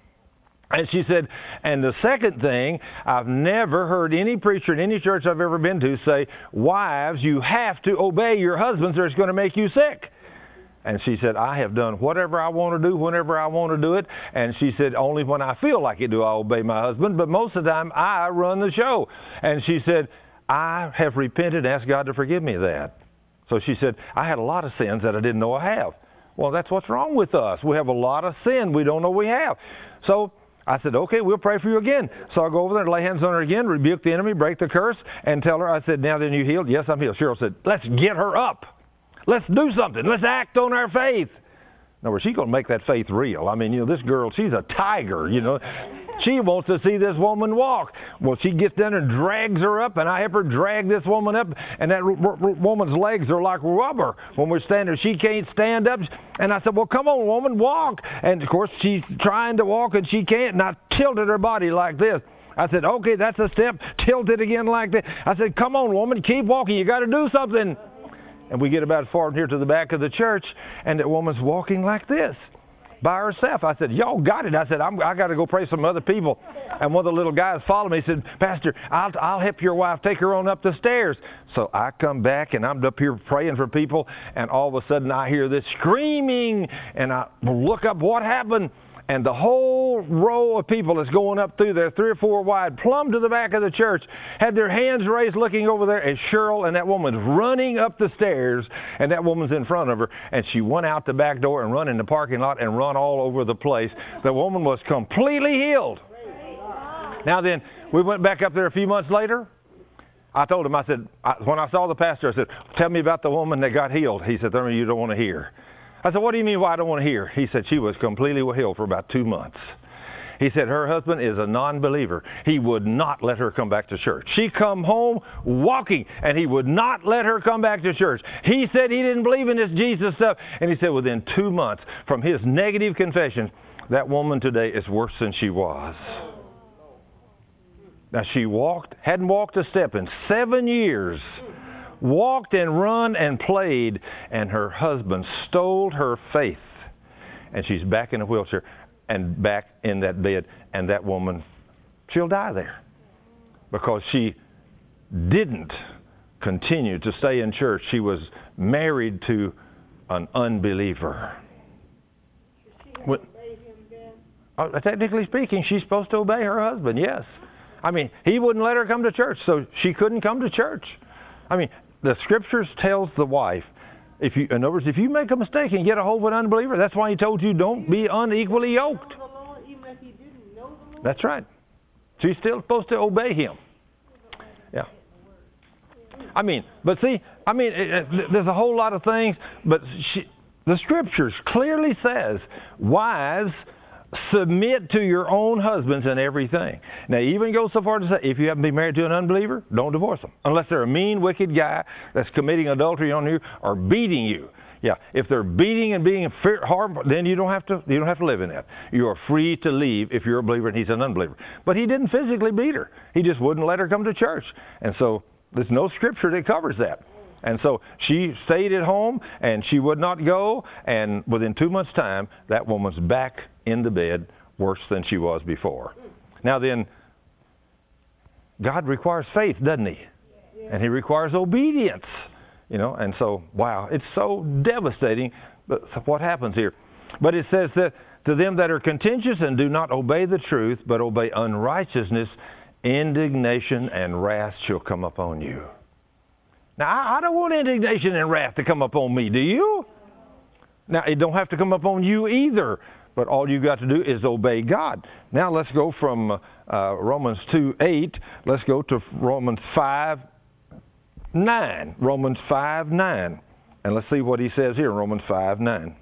And she said, and the second thing, I've never heard any preacher in any church I've ever been to say, wives, you have to obey your husbands or it's going to make you sick. And she said, I have done whatever I want to do whenever I want to do it. And she said, only when I feel like it do I obey my husband, but most of the time I run the show. And she said, I have repented and asked God to forgive me of that. So she said, I had a lot of sins that I didn't know I have. Well, that's what's wrong with us. We have a lot of sin we don't know we have. So I said, okay, we'll pray for you again. So I'll go over there and lay hands on her again, rebuke the enemy, break the curse, and tell her, I said, now then you healed? Yes, I'm healed. Cheryl said, let's get her up. Let's do something. Let's act on our faith. Now, she's going to make that faith real. I mean, you know, this girl, she's a tiger, you know. She wants to see this woman walk. Well, she gets down and drags her up, and I help her drag this woman up, and that woman's legs are like rubber when we're standing there. She can't stand up. And I said, well, come on, woman, walk. And, of course, she's trying to walk, and she can't, and I tilted her body like this. I said, okay, that's a step. Tilt it again like that. I said, come on, woman, keep walking. You got to do something. And we get about far here to the back of the church, and the woman's walking like this by herself. I said, y'all got it. I said, I got to go pray for some other people. And one of the little guys followed me. He said, Pastor, I'll help your wife take her on up the stairs. So I come back, and I'm up here praying for people, and all of a sudden I hear this screaming, and I look up what happened. And the whole row of people that's going up through there, 3 or 4 wide, plumb to the back of the church, had their hands raised looking over there as Cheryl and that woman's running up the stairs, and that woman's in front of her. And she went out the back door and run in the parking lot and run all over the place. The woman was completely healed. Now then, we went back up there a few months later. I told him, I said, when I saw the pastor, I said, tell me about the woman that got healed. He said, you don't want to hear. I said, what do you mean why I don't want to hear? He said, she was completely healed for about 2 months. He said, her husband is a non-believer. He would not let her come back to church. She come home walking, and he would not let her come back to church. He said he didn't believe in this Jesus stuff. And he said within 2 months from his negative confession, that woman today is worse than she was. Now she hadn't walked a step in 7 years. Walked and run and played, and her husband stole her faith. And she's back in a wheelchair and back in that bed, and that woman, she'll die there because she didn't continue to stay in church. She was married to an unbeliever. Technically speaking, she's supposed to obey her husband, yes. I mean, he wouldn't let her come to church, so she couldn't come to church. I mean, the Scriptures tells the wife, in other words, if you make a mistake and get a hold of an unbeliever, that's why he told you don't be unequally yoked. That's right. She's still supposed to obey him. Yeah. I mean, but see, there's a whole lot of things, but the Scriptures clearly says, wives, submit to your own husbands in everything. Now, even go so far to say, if you happen to be married to an unbeliever, don't divorce them. Unless they're a mean, wicked guy that's committing adultery on you or beating you. Yeah, if they're beating and being harmful, then you don't have to live in that. You are free to leave if you're a believer and he's an unbeliever. But he didn't physically beat her. He just wouldn't let her come to church. And so there's no Scripture that covers that. And so she stayed at home, and she would not go, and within 2 months' time, that woman's back in the bed worse than she was before. Now then, God requires faith, doesn't he? And he requires obedience. And so, wow, it's so devastating what happens here. But it says that to them that are contentious and do not obey the truth, but obey unrighteousness, indignation and wrath shall come upon you. Now, I don't want indignation and wrath to come upon me, do you? Now, it don't have to come upon you either, but all you got to do is obey God. Now, let's go from Romans 2:8, let's go to Romans 5:9. Romans 5:9. And let's see what he says here in Romans 5:9.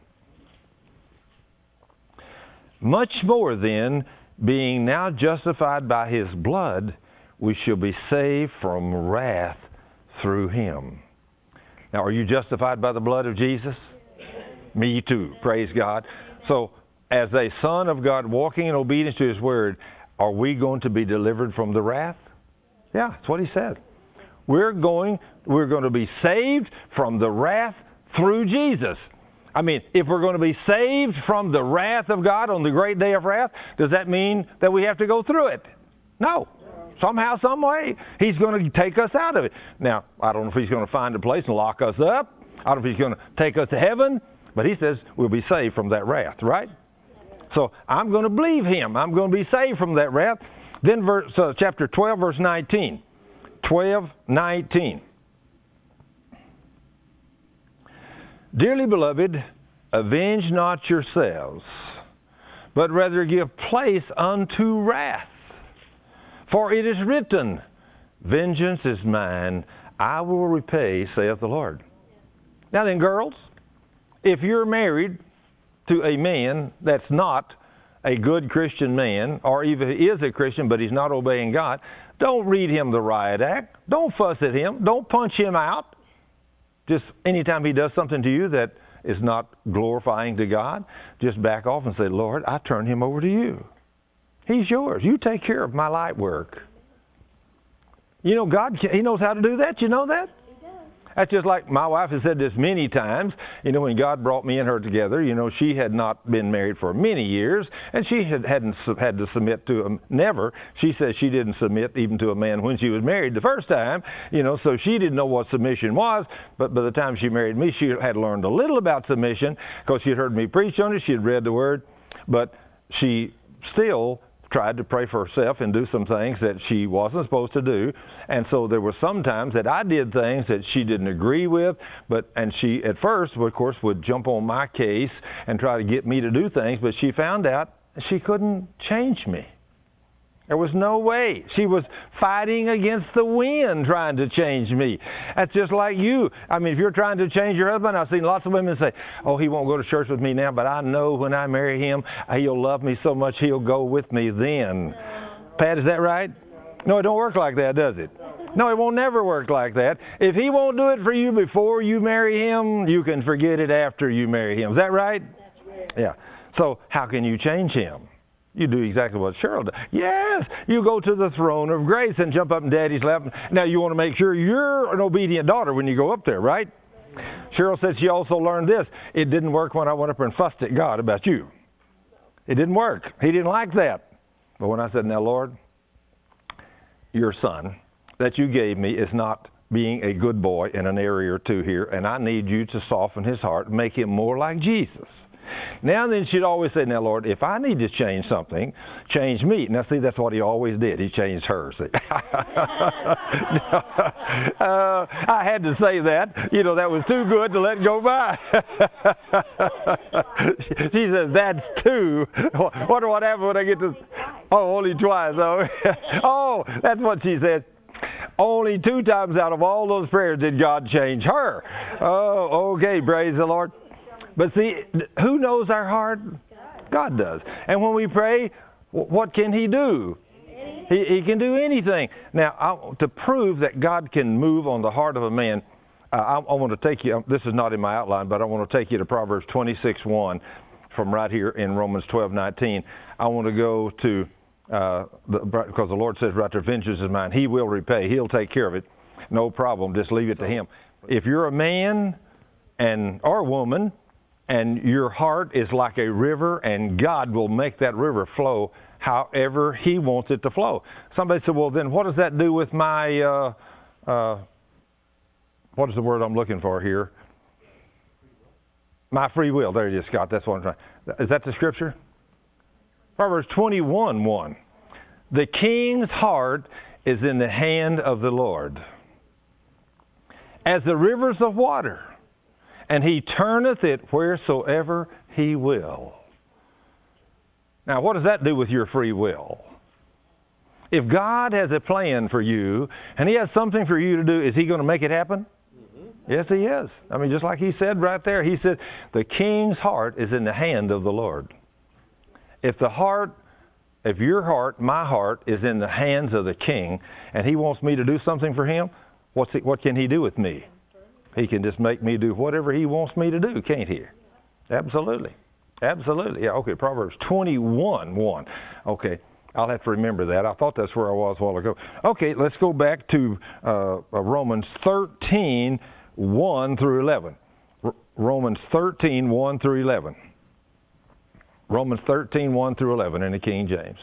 Much more then, being now justified by his blood, we shall be saved from wrath through him. Now, are you justified by the blood of Jesus? Me too. Praise God. So, as a son of God walking in obedience to his word, are we going to be delivered from the wrath? Yeah, that's what he said. We're going to be saved from the wrath through Jesus. I mean, if we're going to be saved from the wrath of God on the great day of wrath, does that mean that we have to go through it? No. Somehow, some way, he's going to take us out of it. Now, I don't know if he's going to find a place and lock us up. I don't know if he's going to take us to heaven. But he says we'll be saved from that wrath, right? So I'm going to believe him. I'm going to be saved from that wrath. Then chapter 12, verse 19. 12:19. Dearly beloved, avenge not yourselves, but rather give place unto wrath. For it is written, vengeance is mine, I will repay, saith the Lord. Now then, girls, if you're married to a man that's not a good Christian man, or even he is a Christian but he's not obeying God, don't read him the riot act. Don't fuss at him. Don't punch him out. Just anytime he does something to you that is not glorifying to God, just back off and say, Lord, I turn him over to you. He's yours. You take care of my light work. You know, God, he knows how to do that. You know that? That's just like my wife has said this many times. You know, when God brought me and her together, you know, she had not been married for many years, and she hadn't had to submit to him. Never. She says she didn't submit even to a man when she was married the first time. You know, so she didn't know what submission was. But by the time she married me, she had learned a little about submission because she had heard me preach on it. She had read the Word. But she still tried to pray for herself and do some things that she wasn't supposed to do. And so there were some times that I did things that she didn't agree with, and she at first, of course, would jump on my case and try to get me to do things, but she found out she couldn't change me. There was no way. She was fighting against the wind trying to change me. That's just like you. I mean, if you're trying to change your husband, I've seen lots of women say, oh, he won't go to church with me now, but I know when I marry him, he'll love me so much he'll go with me then. Pat, is that right? No, it don't work like that, does it? No, it won't never work like that. If he won't do it for you before you marry him, you can forget it after you marry him. Is that right? Yeah. So how can you change him? You do exactly what Cheryl does. Yes, you go to the throne of grace and jump up in Daddy's lap. Now, you want to make sure you're an obedient daughter when you go up there, right? Cheryl said she also learned this. It didn't work when I went up and fussed at God about you. It didn't work. He didn't like that. But when I said, now, Lord, your son that you gave me is not being a good boy in an area or two here, and I need you to soften his heart, make him more like Jesus. Now and then she'd always say, now, Lord, if I need to change something, change me. Now, see, that's what he always did. He changed her. See? I had to say that. You know, that was too good to let go by. She says, that's two. Wonder what happened when I get to... Oh, only twice. Oh, that's what she said. Only 2 times out of all those prayers did God change her. Oh, okay, praise the Lord. But see, who knows our heart? God does. And when we pray, what can He do? He can do anything. Now, to prove that God can move on the heart of a man, I want to take you, this is not in my outline, but I want to take you to Proverbs 26:1 from right here in Romans 12:19. I want to go to, because the Lord says right there, vengeance is mine. He will repay. He'll take care of it. No problem. Just leave it to Him. If you're a man or a woman, and your heart is like a river, and God will make that river flow however He wants it to flow. Somebody said, well, then what does that do with my, what is the word I'm looking for here? My free will. There it is, Scott. That's what I'm trying. Is that the scripture? Proverbs 21:1. The king's heart is in the hand of the Lord, as the rivers of water, and He turneth it wheresoever He will. Now, what does that do with your free will? If God has a plan for you, and He has something for you to do, is He going to make it happen? Mm-hmm. Yes, He is. I mean, just like He said right there, He said, the king's heart is in the hand of the Lord. If your heart, my heart, is in the hands of the King, and He wants me to do something for Him, what can He do with me? He can just make me do whatever He wants me to do, can't He? Absolutely. Absolutely. Yeah, okay, Proverbs 21:1. Okay, I'll have to remember that. I thought that's where I was a while ago. Okay, let's go back to Romans 13:1 through 11. Romans 13:1 through 11. Romans 13:1 through 11 in the King James.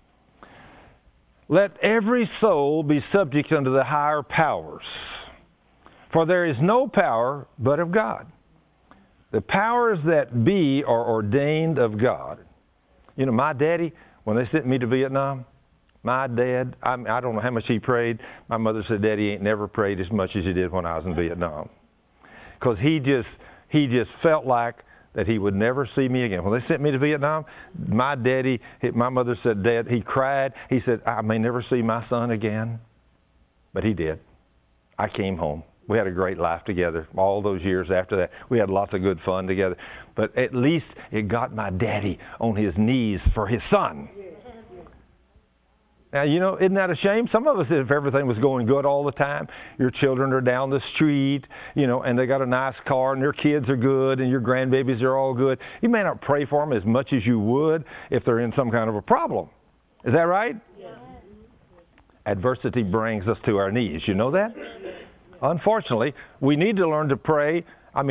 Let every soul be subject unto the higher powers, for there is no power but of God. The powers that be are ordained of God. You know, my daddy, when they sent me to Vietnam, my dad, I don't know how much he prayed. My mother said, Daddy ain't never prayed as much as he did when I was in Vietnam. Because he just felt like that he would never see me again. When they sent me to Vietnam, my mother said, Dad, he cried. He said, I may never see my son again. But he did. I came home. We had a great life together all those years after that. We had lots of good fun together. But at least it got my daddy on his knees for his son. Now, you know, isn't that a shame? Some of us, if everything was going good all the time, your children are down the street, you know, and they got a nice car, and their kids are good, and your grandbabies are all good. You may not pray for them as much as you would if they're in some kind of a problem. Is that right? Yeah. Adversity brings us to our knees. You know that? Unfortunately, we need to learn to pray. I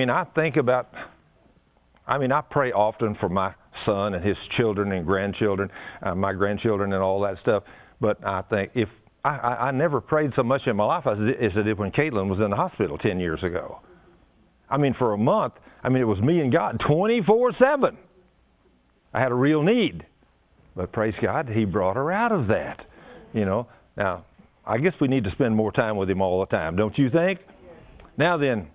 pray often for my son and his children and grandchildren, my grandchildren and all that stuff. But I think if I never prayed so much in my life as I did when Caitlin was in the hospital 10 years ago. I mean, for a month, it was me and God 24/7. I had a real need. But praise God, He brought her out of that. You know, now, I guess we need to spend more time with Him all the time, don't you think? Now then,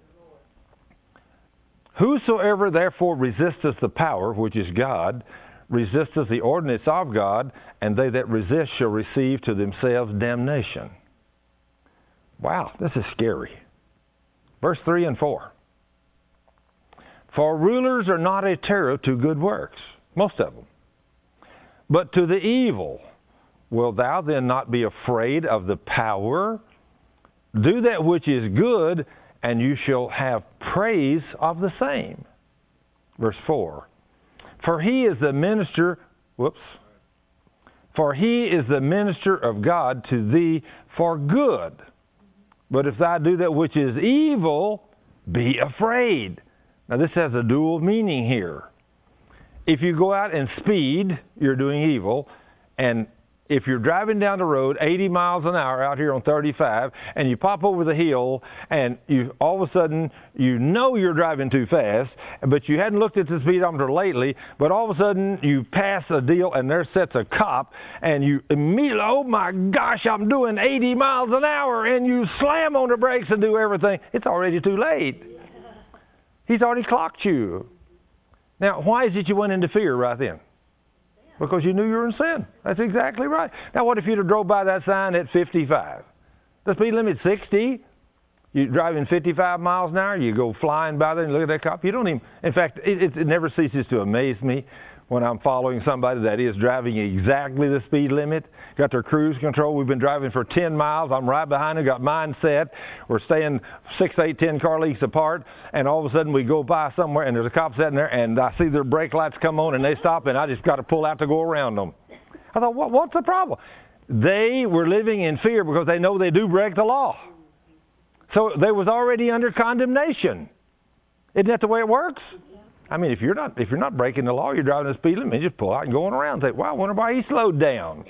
whosoever therefore resisteth the power, which is God, resisteth the ordinance of God, and they that resist shall receive to themselves damnation. Wow, this is scary. Verse 3 and 4. For rulers are not a terror to good works, most of them, but to the evil. Wilt thou then not be afraid of the power? Do that which is good, and you shall have praise of the same. Verse 4. For he is the minister of God to thee for good. But if thou do that which is evil, be afraid. Now this has a dual meaning here. If you go out and speed, you're doing evil, and if you're driving down the road 80 miles an hour out here on 35 and you pop over the hill and you all of a sudden you know you're driving too fast, but you hadn't looked at the speedometer lately, but all of a sudden you pass a deal and there sits a cop and you immediately, oh my gosh, I'm doing 80 miles an hour, and you slam on the brakes and do everything. It's already too late. He's already clocked you. Now, why is it you went into fear right then? Because you knew you were in sin. That's exactly right. Now, what if you'd have drove by that sign at 55? The speed limit's 60. You're driving 55 miles an hour. You go flying by there and look at that cop. You don't even, in fact, it never ceases to amaze me when I'm following somebody that is driving exactly the speed limit. Got their cruise control. We've been driving for 10 miles. I'm right behind them, got mine set. We're staying 6, 8, 10 car lengths apart. And all of a sudden we go by somewhere and there's a cop sitting there and I see their brake lights come on and they stop and I just got to pull out to go around them. I thought, what's the problem? They were living in fear because they know they do break the law. So they was already under condemnation. Isn't that the way it works? I mean, if you're not breaking the law, you're driving the speed limit, you just pull out and going around and think, wow, I wonder why he slowed down.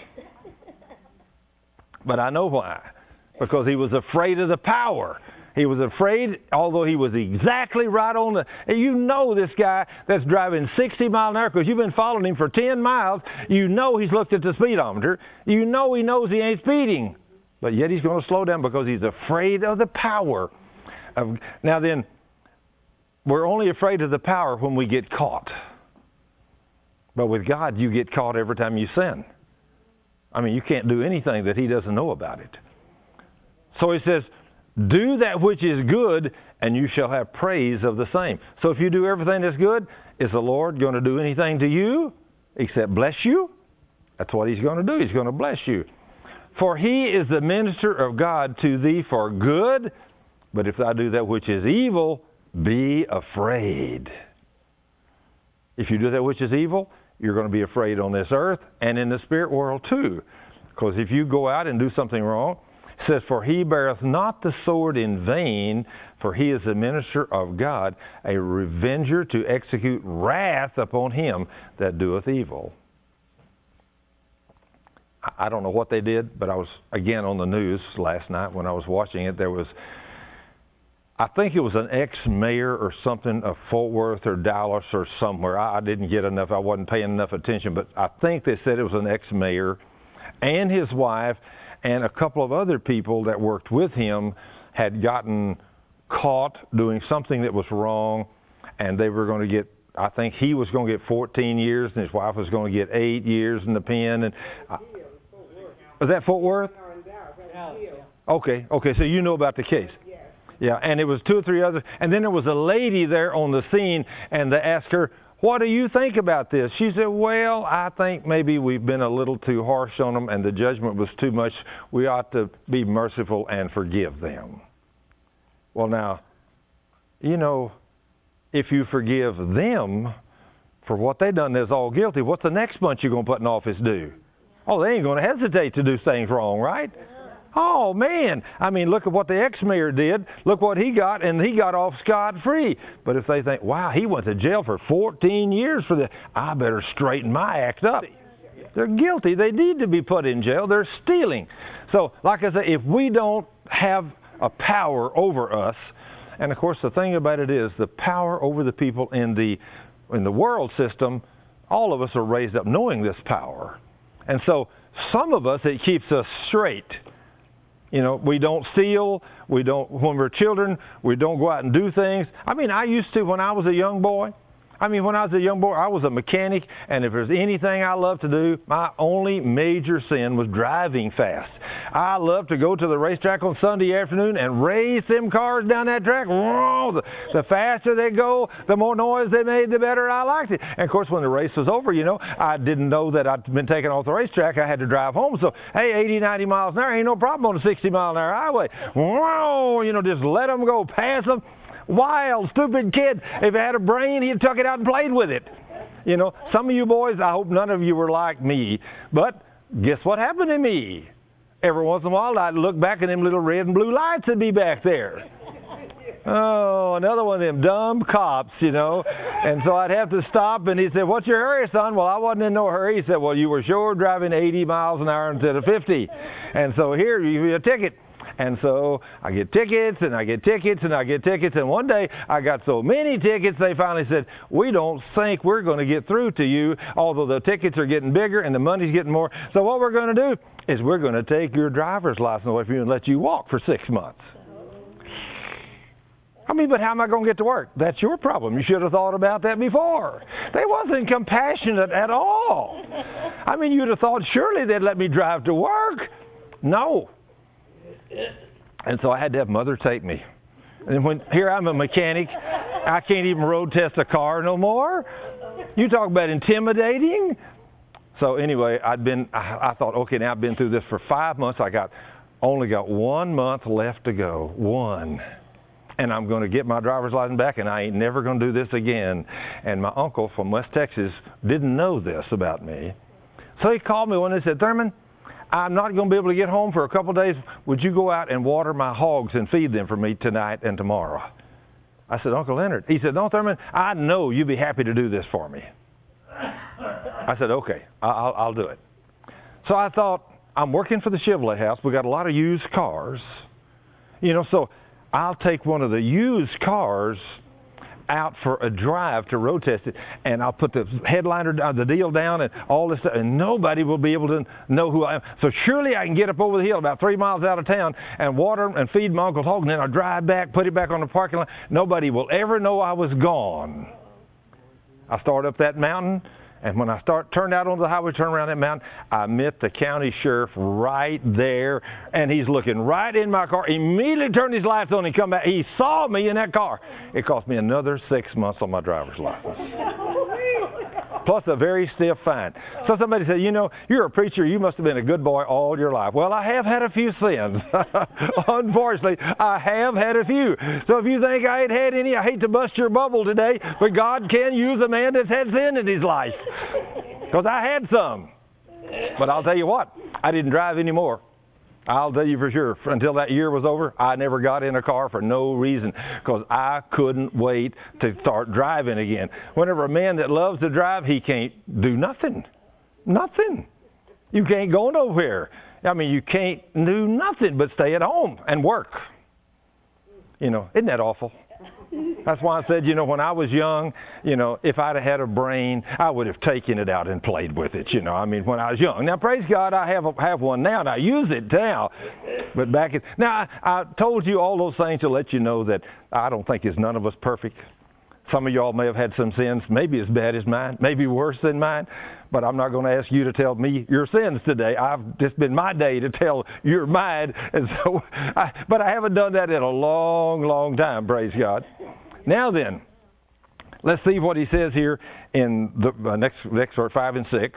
But I know why. Because he was afraid of the power. He was afraid, although he was exactly right on the... You know this guy that's driving 60 miles an hour because you've been following him for 10 miles. You know he's looked at the speedometer. You know he knows he ain't speeding. But yet he's going to slow down because he's afraid of the power. Now then, we're only afraid of the power when we get caught. But with God, you get caught every time you sin. I mean, you can't do anything that he doesn't know about it. So he says, do that which is good, and you shall have praise of the same. So if you do everything that's good, is the Lord going to do anything to you except bless you? That's what he's going to do. He's going to bless you. For he is the minister of God to thee for good, but if thou do that which is evil, be afraid. If you do that which is evil, you're going to be afraid on this earth and in the spirit world too. Because if you go out and do something wrong, it says, for he beareth not the sword in vain, for he is the minister of God, a revenger to execute wrath upon him that doeth evil. I don't know what they did, but I was, again, on the news last night when I was watching it. There was, I think it was an ex-mayor or something of Fort Worth or Dallas or somewhere. I didn't get enough. I wasn't paying enough attention, but I think they said it was an ex-mayor and his wife and a couple of other people that worked with him had gotten caught doing something that was wrong, and they were going to get, I think he was going to get 14 years and his wife was going to get 8 years in the pen. And was that Fort Worth? Okay, so you know about the case. Yeah, and it was 2 or 3 others. And then there was a lady there on the scene, and they asked her, what do you think about this? She said, well, I think maybe we've been a little too harsh on them and the judgment was too much. We ought to be merciful and forgive them. Well, now, you know, if you forgive them for what they done that's all guilty, what's the next bunch you're going to put in office do? Oh, they ain't going to hesitate to do things wrong, right? Oh, man. I mean, look at what the ex-mayor did. Look what he got, and he got off scot-free. But if they think, wow, he went to jail for 14 years for this, I better straighten my act up. They're guilty. They need to be put in jail. They're stealing. So, like I say, if we don't have a power over us, and of course the thing about it is the power over the people in the world system, all of us are raised up knowing this power. And so some of us, it keeps us straight. You know, we don't steal. We don't, when we're children, we don't go out and do things. I mean, I used to when I was a young boy. I was a mechanic, and if there's anything I love to do, my only major sin was driving fast. I love to go to the racetrack on Sunday afternoon and race them cars down that track. Whoa, the faster they go, the more noise they made, the better I liked it. And of course, when the race was over, you know, I didn't know that I'd been taken off the racetrack. I had to drive home. So, hey, 80, 90 miles an hour ain't no problem on a 60 mile an hour highway. Whoa, you know, just let them go, pass them. Wild, stupid kid. If he had a brain, he'd took it out and played with it. You know, some of you boys, I hope none of you were like me, but guess what happened to me? Every once in a while, I'd look back and them little red and blue lights would be back there. Oh, another one of them dumb cops, you know. And so I'd have to stop, and he said, "What's your hurry, son?" Well, I wasn't in no hurry. He said, "Well, you were sure driving 80 miles an hour instead of 50. And so here, you get a ticket." And so I get tickets, and I get tickets, and I get tickets. And one day I got so many tickets, they finally said, "We don't think we're going to get through to you, although the tickets are getting bigger and the money's getting more. So what we're going to do is we're going to take your driver's license away from you and let you walk for 6 months." I mean, but how am I going to get to work? That's your problem. You should have thought about that before. They wasn't compassionate at all. I mean, you'd have thought surely they'd let me drive to work. No. And so I had to have Mother take me. And when here I'm a mechanic, I can't even road test a car no more. You talk about intimidating. So anyway, I thought, okay, now I've been through this for 5 months. Only got 1 month left to go. 1. And I'm going to get my driver's license back, and I ain't never going to do this again. And my uncle from West Texas didn't know this about me. So he called me one day and said, "Thurman, I'm not going to be able to get home for a couple of days. Would you go out and water my hogs and feed them for me tonight and tomorrow?" I said, "Uncle Leonard." He said, "No, Thurman, I know you'd be happy to do this for me." I said, "Okay, I'll do it." So I thought, I'm working for the Chevrolet House. We got a lot of used cars. You know, so I'll take one of the used cars out for a drive to road test it, and I'll put the headliner, the deal down, and all this stuff, and nobody will be able to know who I am. So surely I can get up over the hill about 3 miles out of town and water and feed my uncle's hog, and then I'll drive back, put it back on the parking lot. Nobody will ever know I was gone. I start up that mountain, and when I turned out onto the highway, turn around that mountain, I met the county sheriff right there, and he's looking right in my car. Immediately turned his lights on and come back. He saw me in that car. It cost me another 6 months on my driver's license, plus a very stiff fine. So somebody said, "You know, you're a preacher. You must have been a good boy all your life." Well, I have had a few sins. Unfortunately, I have had a few. So if you think I ain't had any, I hate to bust your bubble today, but God can use a man that's had sin in his life. Because I had some. But I'll tell you what, I didn't drive anymore. I'll tell you for sure, until that year was over, I never got in a car for no reason, because I couldn't wait to start driving again. Whenever a man that loves to drive, he can't do nothing. Nothing. You can't go nowhere. I mean, you can't do nothing but stay at home and work. You know, isn't that awful? That's why I said, you know, when I was young, you know, if I'd have had a brain, I would have taken it out and played with it, you know. I mean, when I was young. Now, praise God, I have one now, and I use it now. But now, I told you all those things to let you know that I don't think there's none of us perfect. Some of y'all may have had some sins, maybe as bad as mine, maybe worse than mine. But I'm not going to ask you to tell me your sins today. It's been my day to tell your mine. And so, but I haven't done that in a long, long time, praise God. Now then, let's see what he says here in the next verse, 5 and 6.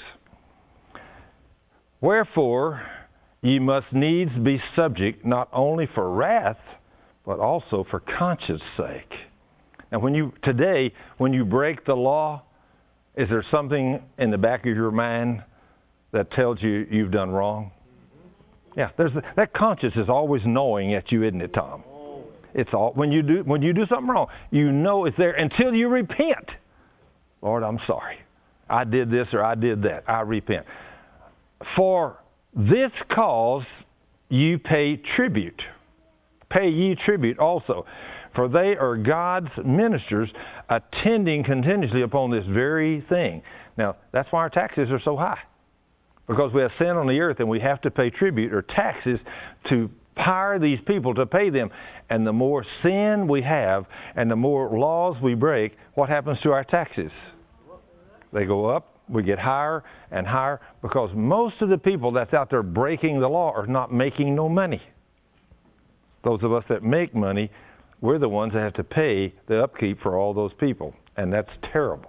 "Wherefore ye must needs be subject, not only for wrath, but also for conscience sake." Now, when you break the law, is there something in the back of your mind that tells you you've done wrong? Yeah, that conscience is always gnawing at you, isn't it, Tom? It's all when you do something wrong, you know it's there until you repent. Lord, I'm sorry. I did this or I did that. I repent. For this cause you pay tribute. Pay ye tribute also. For they are God's ministers, attending continuously upon this very thing. Now, that's why our taxes are so high. Because we have sin on the earth, and we have to pay tribute or taxes to hire these people to pay them. And the more sin we have and the more laws we break, what happens to our taxes? They go up. We get higher and higher, because most of the people that's out there breaking the law are not making no money. Those of us that make money, we're the ones that have to pay the upkeep for all those people, and that's terrible.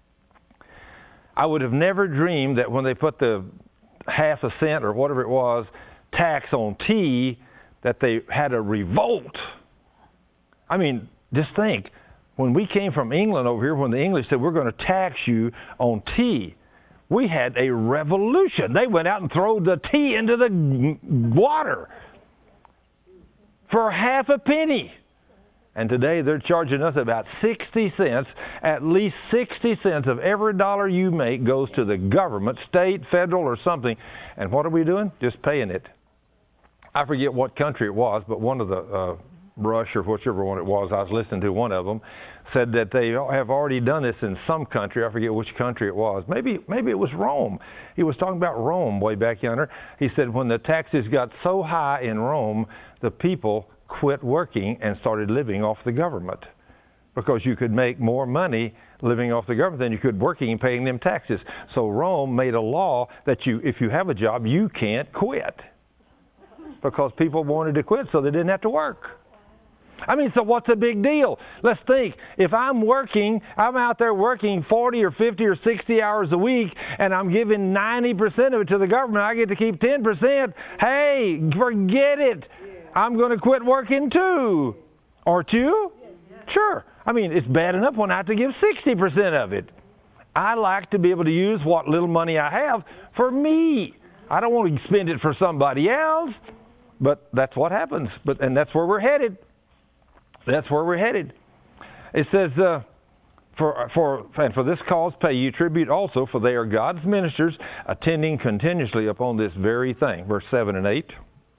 I would have never dreamed that when they put the half a cent or whatever it was tax on tea, that they had a revolt. I mean, just think, when we came from England over here, when the English said, "We're going to tax you on tea," we had a revolution. They went out and threw the tea into the water for half a penny. And today they're charging us about 60 cents. At least 60 cents of every dollar you make goes to the government, state, federal, or something. And what are we doing? Just paying it. I forget what country it was, but one of the Rush or whichever one it was, I was listening to one of them, said that they have already done this in some country. I forget which country it was. Maybe it was Rome. He was talking about Rome way back yonder. He said when the taxes got so high in Rome, the people quit working and started living off the government, because you could make more money living off the government than you could working and paying them taxes. So Rome made a law that if you have a job, you can't quit, because people wanted to quit so they didn't have to work. I mean, so what's the big deal? Let's think. If I'm out there working 40 or 50 or 60 hours a week, and I'm giving 90% of it to the government, I get to keep 10%. Hey, forget it. I'm going to quit working too. Aren't you? Sure. I mean, it's bad enough when I have to give 60% of it. I like to be able to use what little money I have for me. I don't want to spend it for somebody else. But that's what happens. And that's where we're headed. That's where we're headed. It says, for this cause pay you tribute also, for they are God's ministers, attending continuously upon this very thing. Verse 7 and 8.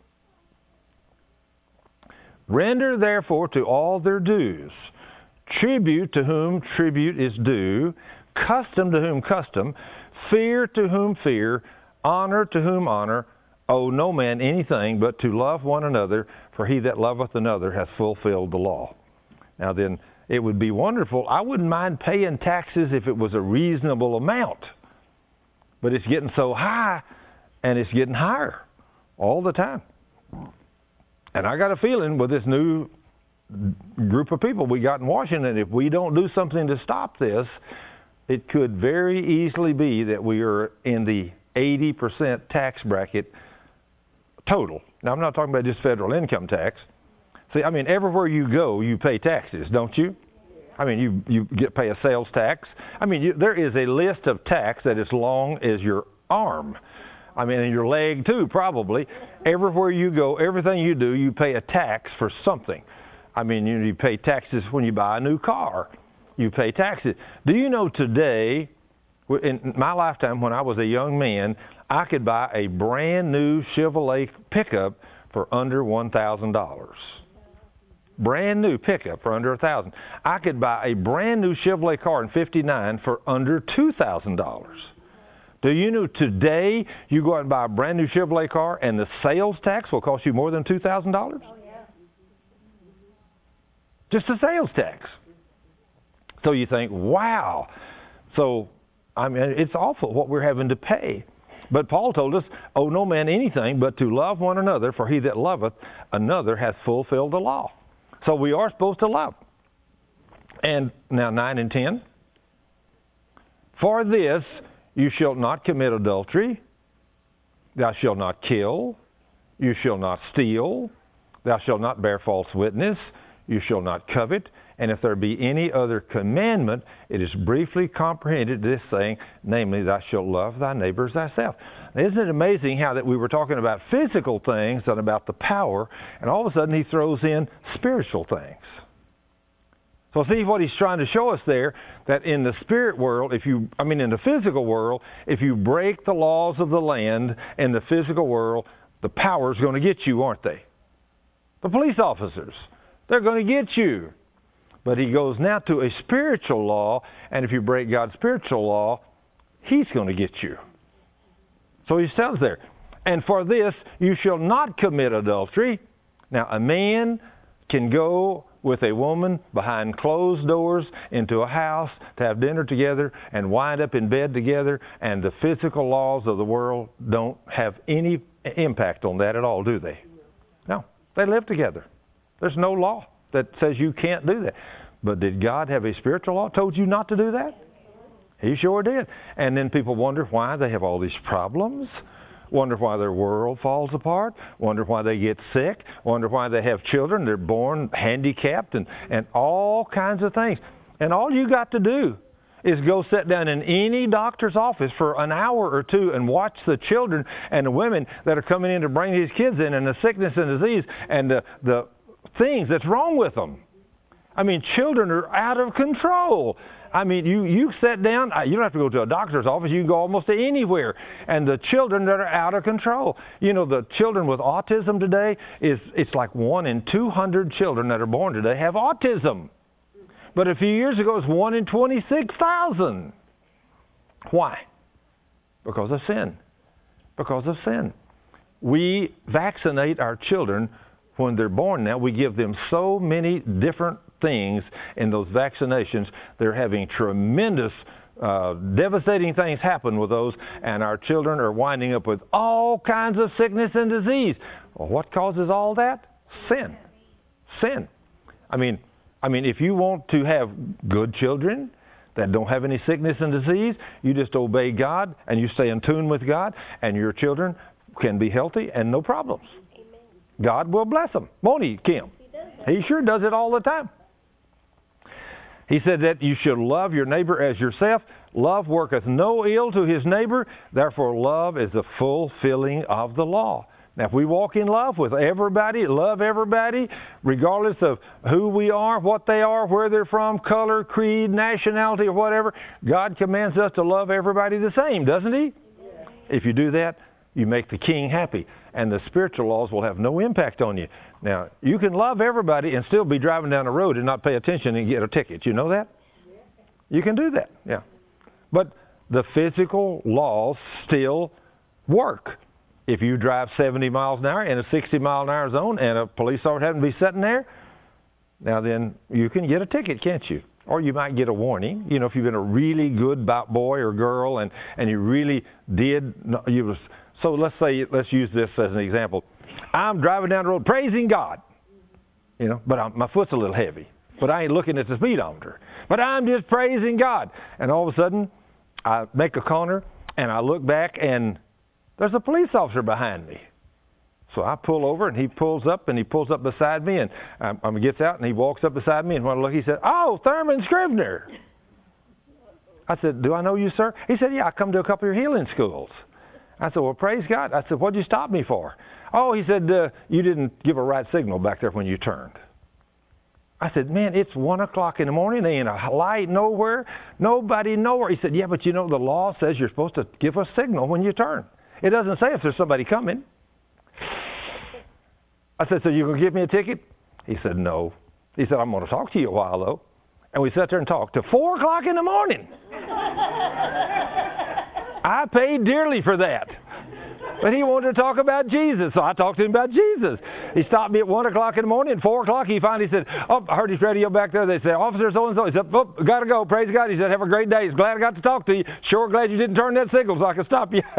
Render therefore to all their dues, tribute to whom tribute is due, custom to whom custom, fear to whom fear, honor to whom honor, owe no man anything but to love one another, for he that loveth another hath fulfilled the law. Now then, it would be wonderful. I wouldn't mind paying taxes if it was a reasonable amount. But it's getting so high, and it's getting higher all the time. And I got a feeling with this new group of people we got in Washington, if we don't do something to stop this, it could very easily be that we are in the 80% tax bracket total. Now, I'm not talking about just federal income tax. See, I mean, everywhere you go, you pay taxes, don't you? I mean, you pay a sales tax. I mean, there is a list of tax that is long as your arm. I mean, and your leg too, probably. Everywhere you go, everything you do, you pay a tax for something. I mean, you pay taxes when you buy a new car. You pay taxes. Do you know today, in my lifetime when I was a young man, I could buy a brand new Chevrolet pickup for under $1,000. Brand new pickup for under $1,000. I could buy a brand new Chevrolet car in '59 for under $2,000. Do you know today you go out and buy a brand new Chevrolet car and the sales tax will cost you more than $2,000? Oh, yeah. Just the sales tax. So you think, wow. So, I mean, it's awful what we're having to pay. But Paul told us, owe no man anything but to love one another, for he that loveth another hath fulfilled the law. So we are supposed to love. And now 9 and 10. For this you shalt not commit adultery, thou shalt not kill, you shall not steal, thou shalt not bear false witness, you shall not covet. And if there be any other commandment, it is briefly comprehended this saying, namely, thou shalt love thy neighbor as thyself. Now, isn't it amazing how that we were talking about physical things and about the power, and all of a sudden he throws in spiritual things. So see what he's trying to show us there, that in the spirit world, in the physical world, if you break the laws of the land in the physical world, the power is going to get you, aren't they? The police officers, they're going to get you. But he goes now to a spiritual law, and if you break God's spiritual law, he's going to get you. So he says there, and for this you shall not commit adultery. Now a man can go with a woman behind closed doors into a house to have dinner together and wind up in bed together, and the physical laws of the world don't have any impact on that at all, do they? No, they live together. There's no law that says you can't do that. But did God have a spiritual law told you not to do that? He sure did. And then people wonder why they have all these problems, wonder why their world falls apart, wonder why they get sick, wonder why they have children, they're born handicapped, and all kinds of things. And all you got to do is go sit down in any doctor's office for an hour or two and watch the children and the women that are coming in to bring these kids in, and the sickness and disease and the things that's wrong with them. I mean, children are out of control. I mean, you sit down, you don't have to go to a doctor's office, you can go almost to anywhere. And the children that are out of control. You know, the children with autism today, it's like 1 in 200 children that are born today have autism. But a few years ago, it was 1 in 26,000. Why? Because of sin. Because of sin. We vaccinate our children when they're born now. We give them so many different things in those vaccinations. They're having tremendous, devastating things happen with those, and our children are winding up with all kinds of sickness and disease. Well, what causes all that? Sin. Sin. I mean, if you want to have good children that don't have any sickness and disease, you just obey God and you stay in tune with God, and your children can be healthy and no problems. Amen. God will bless them. Won't He, Kim? He sure does it all the time. He said that you should love your neighbor as yourself. Love worketh no ill to his neighbor. Therefore, love is the fulfilling of the law. Now, if we walk in love with everybody, love everybody, regardless of who we are, what they are, where they're from, color, creed, nationality, or whatever, God commands us to love everybody the same, doesn't He? Yeah. If you do that, you make the King happy, and the spiritual laws will have no impact on you. Now, you can love everybody and still be driving down the road and not pay attention and get a ticket. You know that? You can do that, yeah. But the physical laws still work. If you drive 70 miles an hour in a 60-mile-an-hour zone and a police officer happens to be sitting there, now then you can get a ticket, can't you? Or you might get a warning. You know, if you've been a really good boy or girl and you really did, so let's use this as an example. I'm driving down the road praising God, you know, but my foot's a little heavy. But I ain't looking at the speedometer. But I'm just praising God. And all of a sudden, I make a corner and I look back and there's a police officer behind me. So I pull over and he pulls up beside me and he gets out and he walks up beside me, and when I look, he said, "Oh, Thurman Scrivener." I said, "Do I know you, sir?" He said, "Yeah, I come to a couple of your healing schools." I said, "Well, praise God." I said, "What'd you stop me for?" "Oh," he said, "You didn't give a right signal back there when you turned." I said, "Man, it's 1 o'clock in the morning. There ain't a light nowhere. Nobody nowhere." He said, "Yeah, but you know the law says you're supposed to give a signal when you turn. It doesn't say if there's somebody coming." I said, "So you going to give me a ticket?" He said, "No." He said, "I'm going to talk to you a while, though." And we sat there and talked till 4 o'clock in the morning. I paid dearly for that. But he wanted to talk about Jesus, so I talked to him about Jesus. He stopped me at 1 o'clock in the morning. At 4 o'clock, he finally said, "Oh, I heard his radio back there. They said, Officer so-and-so." He said, "Oh, got to go. Praise God." He said, "Have a great day. He's glad I got to talk to you. Sure glad you didn't turn that signal so I could stop you."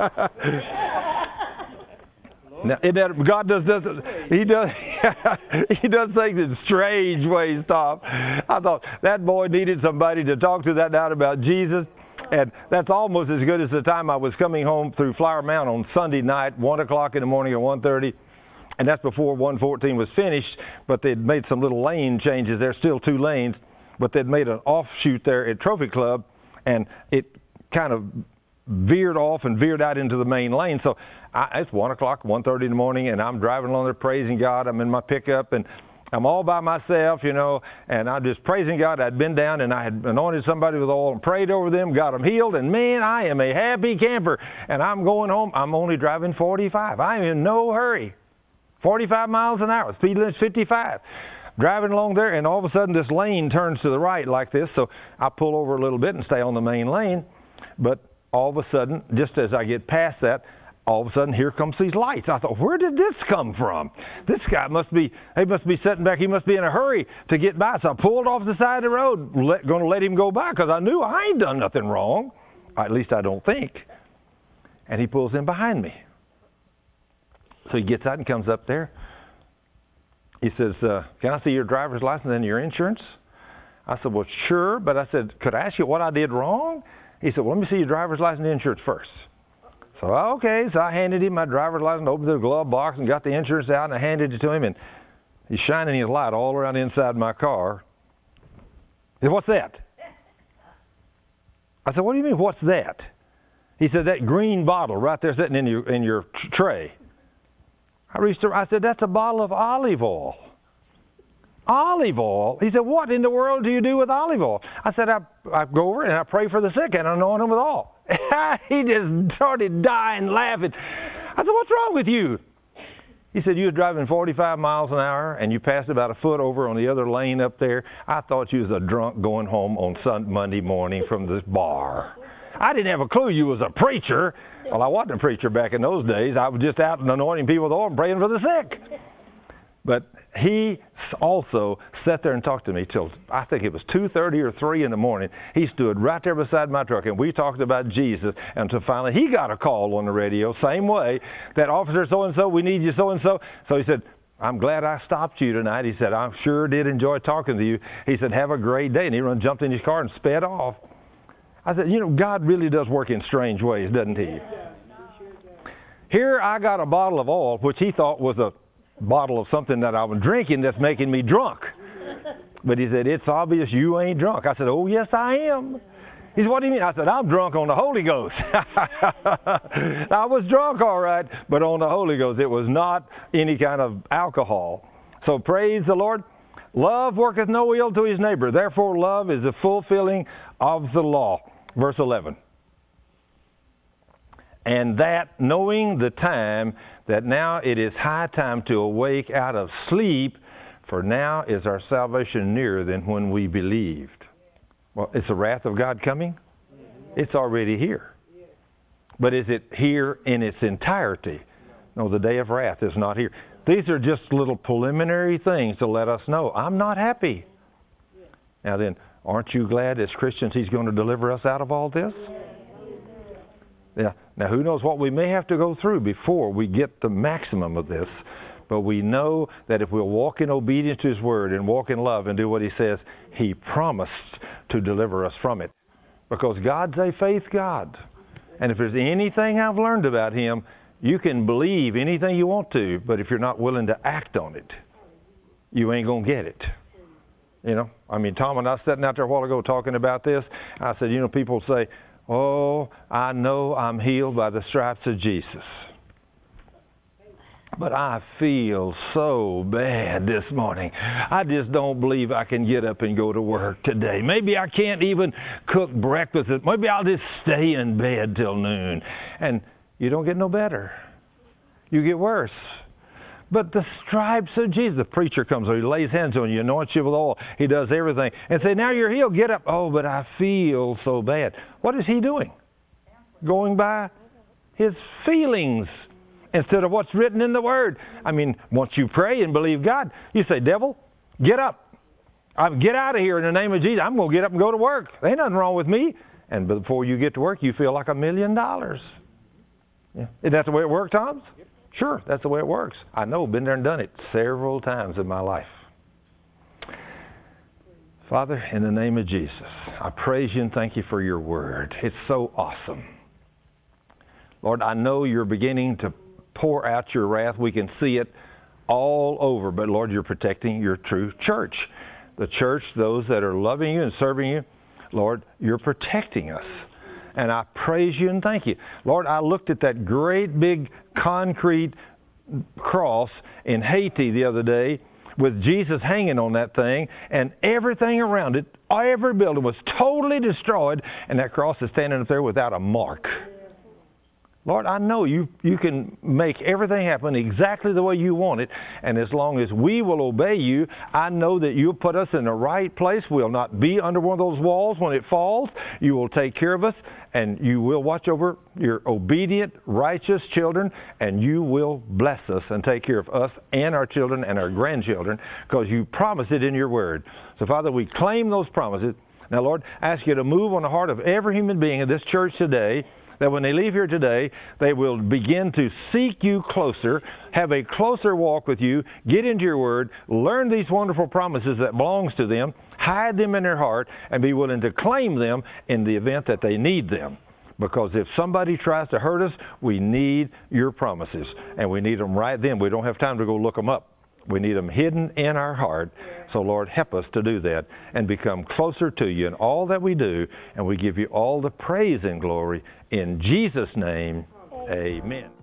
Now, God does this. He does things in strange ways, Tom. I thought that boy needed somebody to talk to that night about Jesus. And that's almost as good as the time I was coming home through Flower Mound on Sunday night, 1 o'clock in the morning or 1:30. And that's before 114 was finished, but they'd made some little lane changes. There's still 2 lanes, but they'd made an offshoot there at Trophy Club, and it kind of veered off and veered out into the main lane. So it's 1 o'clock, 1:30 in the morning, and I'm driving along there praising God. I'm in my pickup, and I'm all by myself, you know, and I'm just praising God. I'd been down and I had anointed somebody with oil and prayed over them, got them healed, and man, I am a happy camper. And I'm going home. I'm only driving 45. I'm in no hurry. 45 miles an hour. Speed limit's 55. Driving along there, and all of a sudden this lane turns to the right like this, so I pull over a little bit and stay on the main lane. But all of a sudden, just as I get past that, all of a sudden, here comes these lights. I thought, where did this come from? This guy must be sitting back. He must be in a hurry to get by. So I pulled off the side of the road, going to let him go by because I knew I ain't done nothing wrong. At least I don't think. And he pulls in behind me. So he gets out and comes up there. He says, "Can I see your driver's license and your insurance?" I said, "Well, sure." But I said, "Could I ask you what I did wrong?" He said, "Well, let me see your driver's license and insurance first." So, okay, so I handed him my driver's license, opened the glove box, and got the insurance out, and I handed it to him, and he's shining his light all around inside my car. He said, "What's that?" I said, "What do you mean, what's that?" He said, "That green bottle right there sitting in your tray." I reached over, I said, "That's a bottle of olive oil." Olive oil? He said, what in the world do you do with olive oil? I said, I go over and I pray for the sick and anoint them with oil. He just started dying laughing. I said, what's wrong with you? He said, you were driving 45 miles an hour and you passed about a foot over on the other lane up there. I thought you was a drunk going home on Monday morning from this bar. I didn't have a clue you was a preacher. Well, I wasn't a preacher back in those days. I was just out and anointing people with oil and praying for the sick. But he also sat there and talked to me till, I think it was 2:30 or 3 in the morning. He stood right there beside my truck, and we talked about Jesus until finally he got a call on the radio, same way, that officer so-and-so, we need you so-and-so. So he said, I'm glad I stopped you tonight. He said, I sure did enjoy talking to you. He said, have a great day. And he jumped in his car and sped off. I said, you know, God really does work in strange ways, doesn't he? Here I got a bottle of oil, which he thought was a bottle of something that I was drinking that's making me drunk. But he said, it's obvious you ain't drunk. I said, oh, yes, I am. He said, what do you mean? I said, I'm drunk on the Holy Ghost. I was drunk, all right, but on the Holy Ghost. It was not any kind of alcohol. So praise the Lord. Love worketh no ill to his neighbor. Therefore, love is the fulfilling of the law. Verse 11. And that, knowing the time, that now it is high time to awake out of sleep, for now is our salvation nearer than when we believed. Well, is the wrath of God coming? It's already here. But is it here in its entirety? No, the day of wrath is not here. These are just little preliminary things to let us know I'm not happy. Now then, aren't you glad as Christians He's going to deliver us out of all this? Yeah. Now, who knows what we may have to go through before we get the maximum of this. But we know that if we'll walk in obedience to His Word and walk in love and do what He says, He promised to deliver us from it. Because God's a faith God. And if there's anything I've learned about Him, you can believe anything you want to, but if you're not willing to act on it, you ain't going to get it. You know, I mean, Tom and I was sitting out there a while ago talking about this. I said, you know, people say, oh, I know I'm healed by the stripes of Jesus. But I feel so bad this morning. I just don't believe I can get up and go to work today. Maybe I can't even cook breakfast. Maybe I'll just stay in bed till noon. And you don't get no better. You get worse. But the stripes of Jesus, the preacher comes, or he lays hands on you, anoints you with oil. He does everything. And say, now you're healed. Get up. Oh, but I feel so bad. What is he doing? Going by his feelings instead of what's written in the Word. I mean, once you pray and believe God, you say, devil, get up. Get out of here in the name of Jesus. I'm going to get up and go to work. There ain't nothing wrong with me. And before you get to work, you feel like $1 million. Yeah. Isn't that the way it works, Tom? Yep. Sure, that's the way it works. I know, been there and done it several times in my life. Father, in the name of Jesus, I praise you and thank you for your word. It's so awesome. Lord, I know you're beginning to pour out your wrath. We can see it all over. But Lord, you're protecting your true church. The church, those that are loving you and serving you, Lord, you're protecting us. And I praise you and thank you. Lord, I looked at that great big concrete cross in Haiti the other day with Jesus hanging on that thing, and everything around it, every building was totally destroyed, and that cross is standing up there without a mark. Lord, I know you can make everything happen exactly the way you want it, and as long as we will obey you, I know that you'll put us in the right place. We'll not be under one of those walls when it falls. You will take care of us, and you will watch over your obedient, righteous children, and you will bless us and take care of us and our children and our grandchildren, because you promised it in your word. So, Father, we claim those promises. Now, Lord, I ask you to move on the heart of every human being in this church today, that when they leave here today, they will begin to seek you closer, have a closer walk with you, get into your word, learn these wonderful promises that belongs to them, hide them in their heart, and be willing to claim them in the event that they need them. Because if somebody tries to hurt us, we need your promises, and we need them right then. We don't have time to go look them up. We need them hidden in our heart. So, Lord, help us to do that and become closer to you in all that we do. And we give you all the praise and glory. In Jesus' name, amen.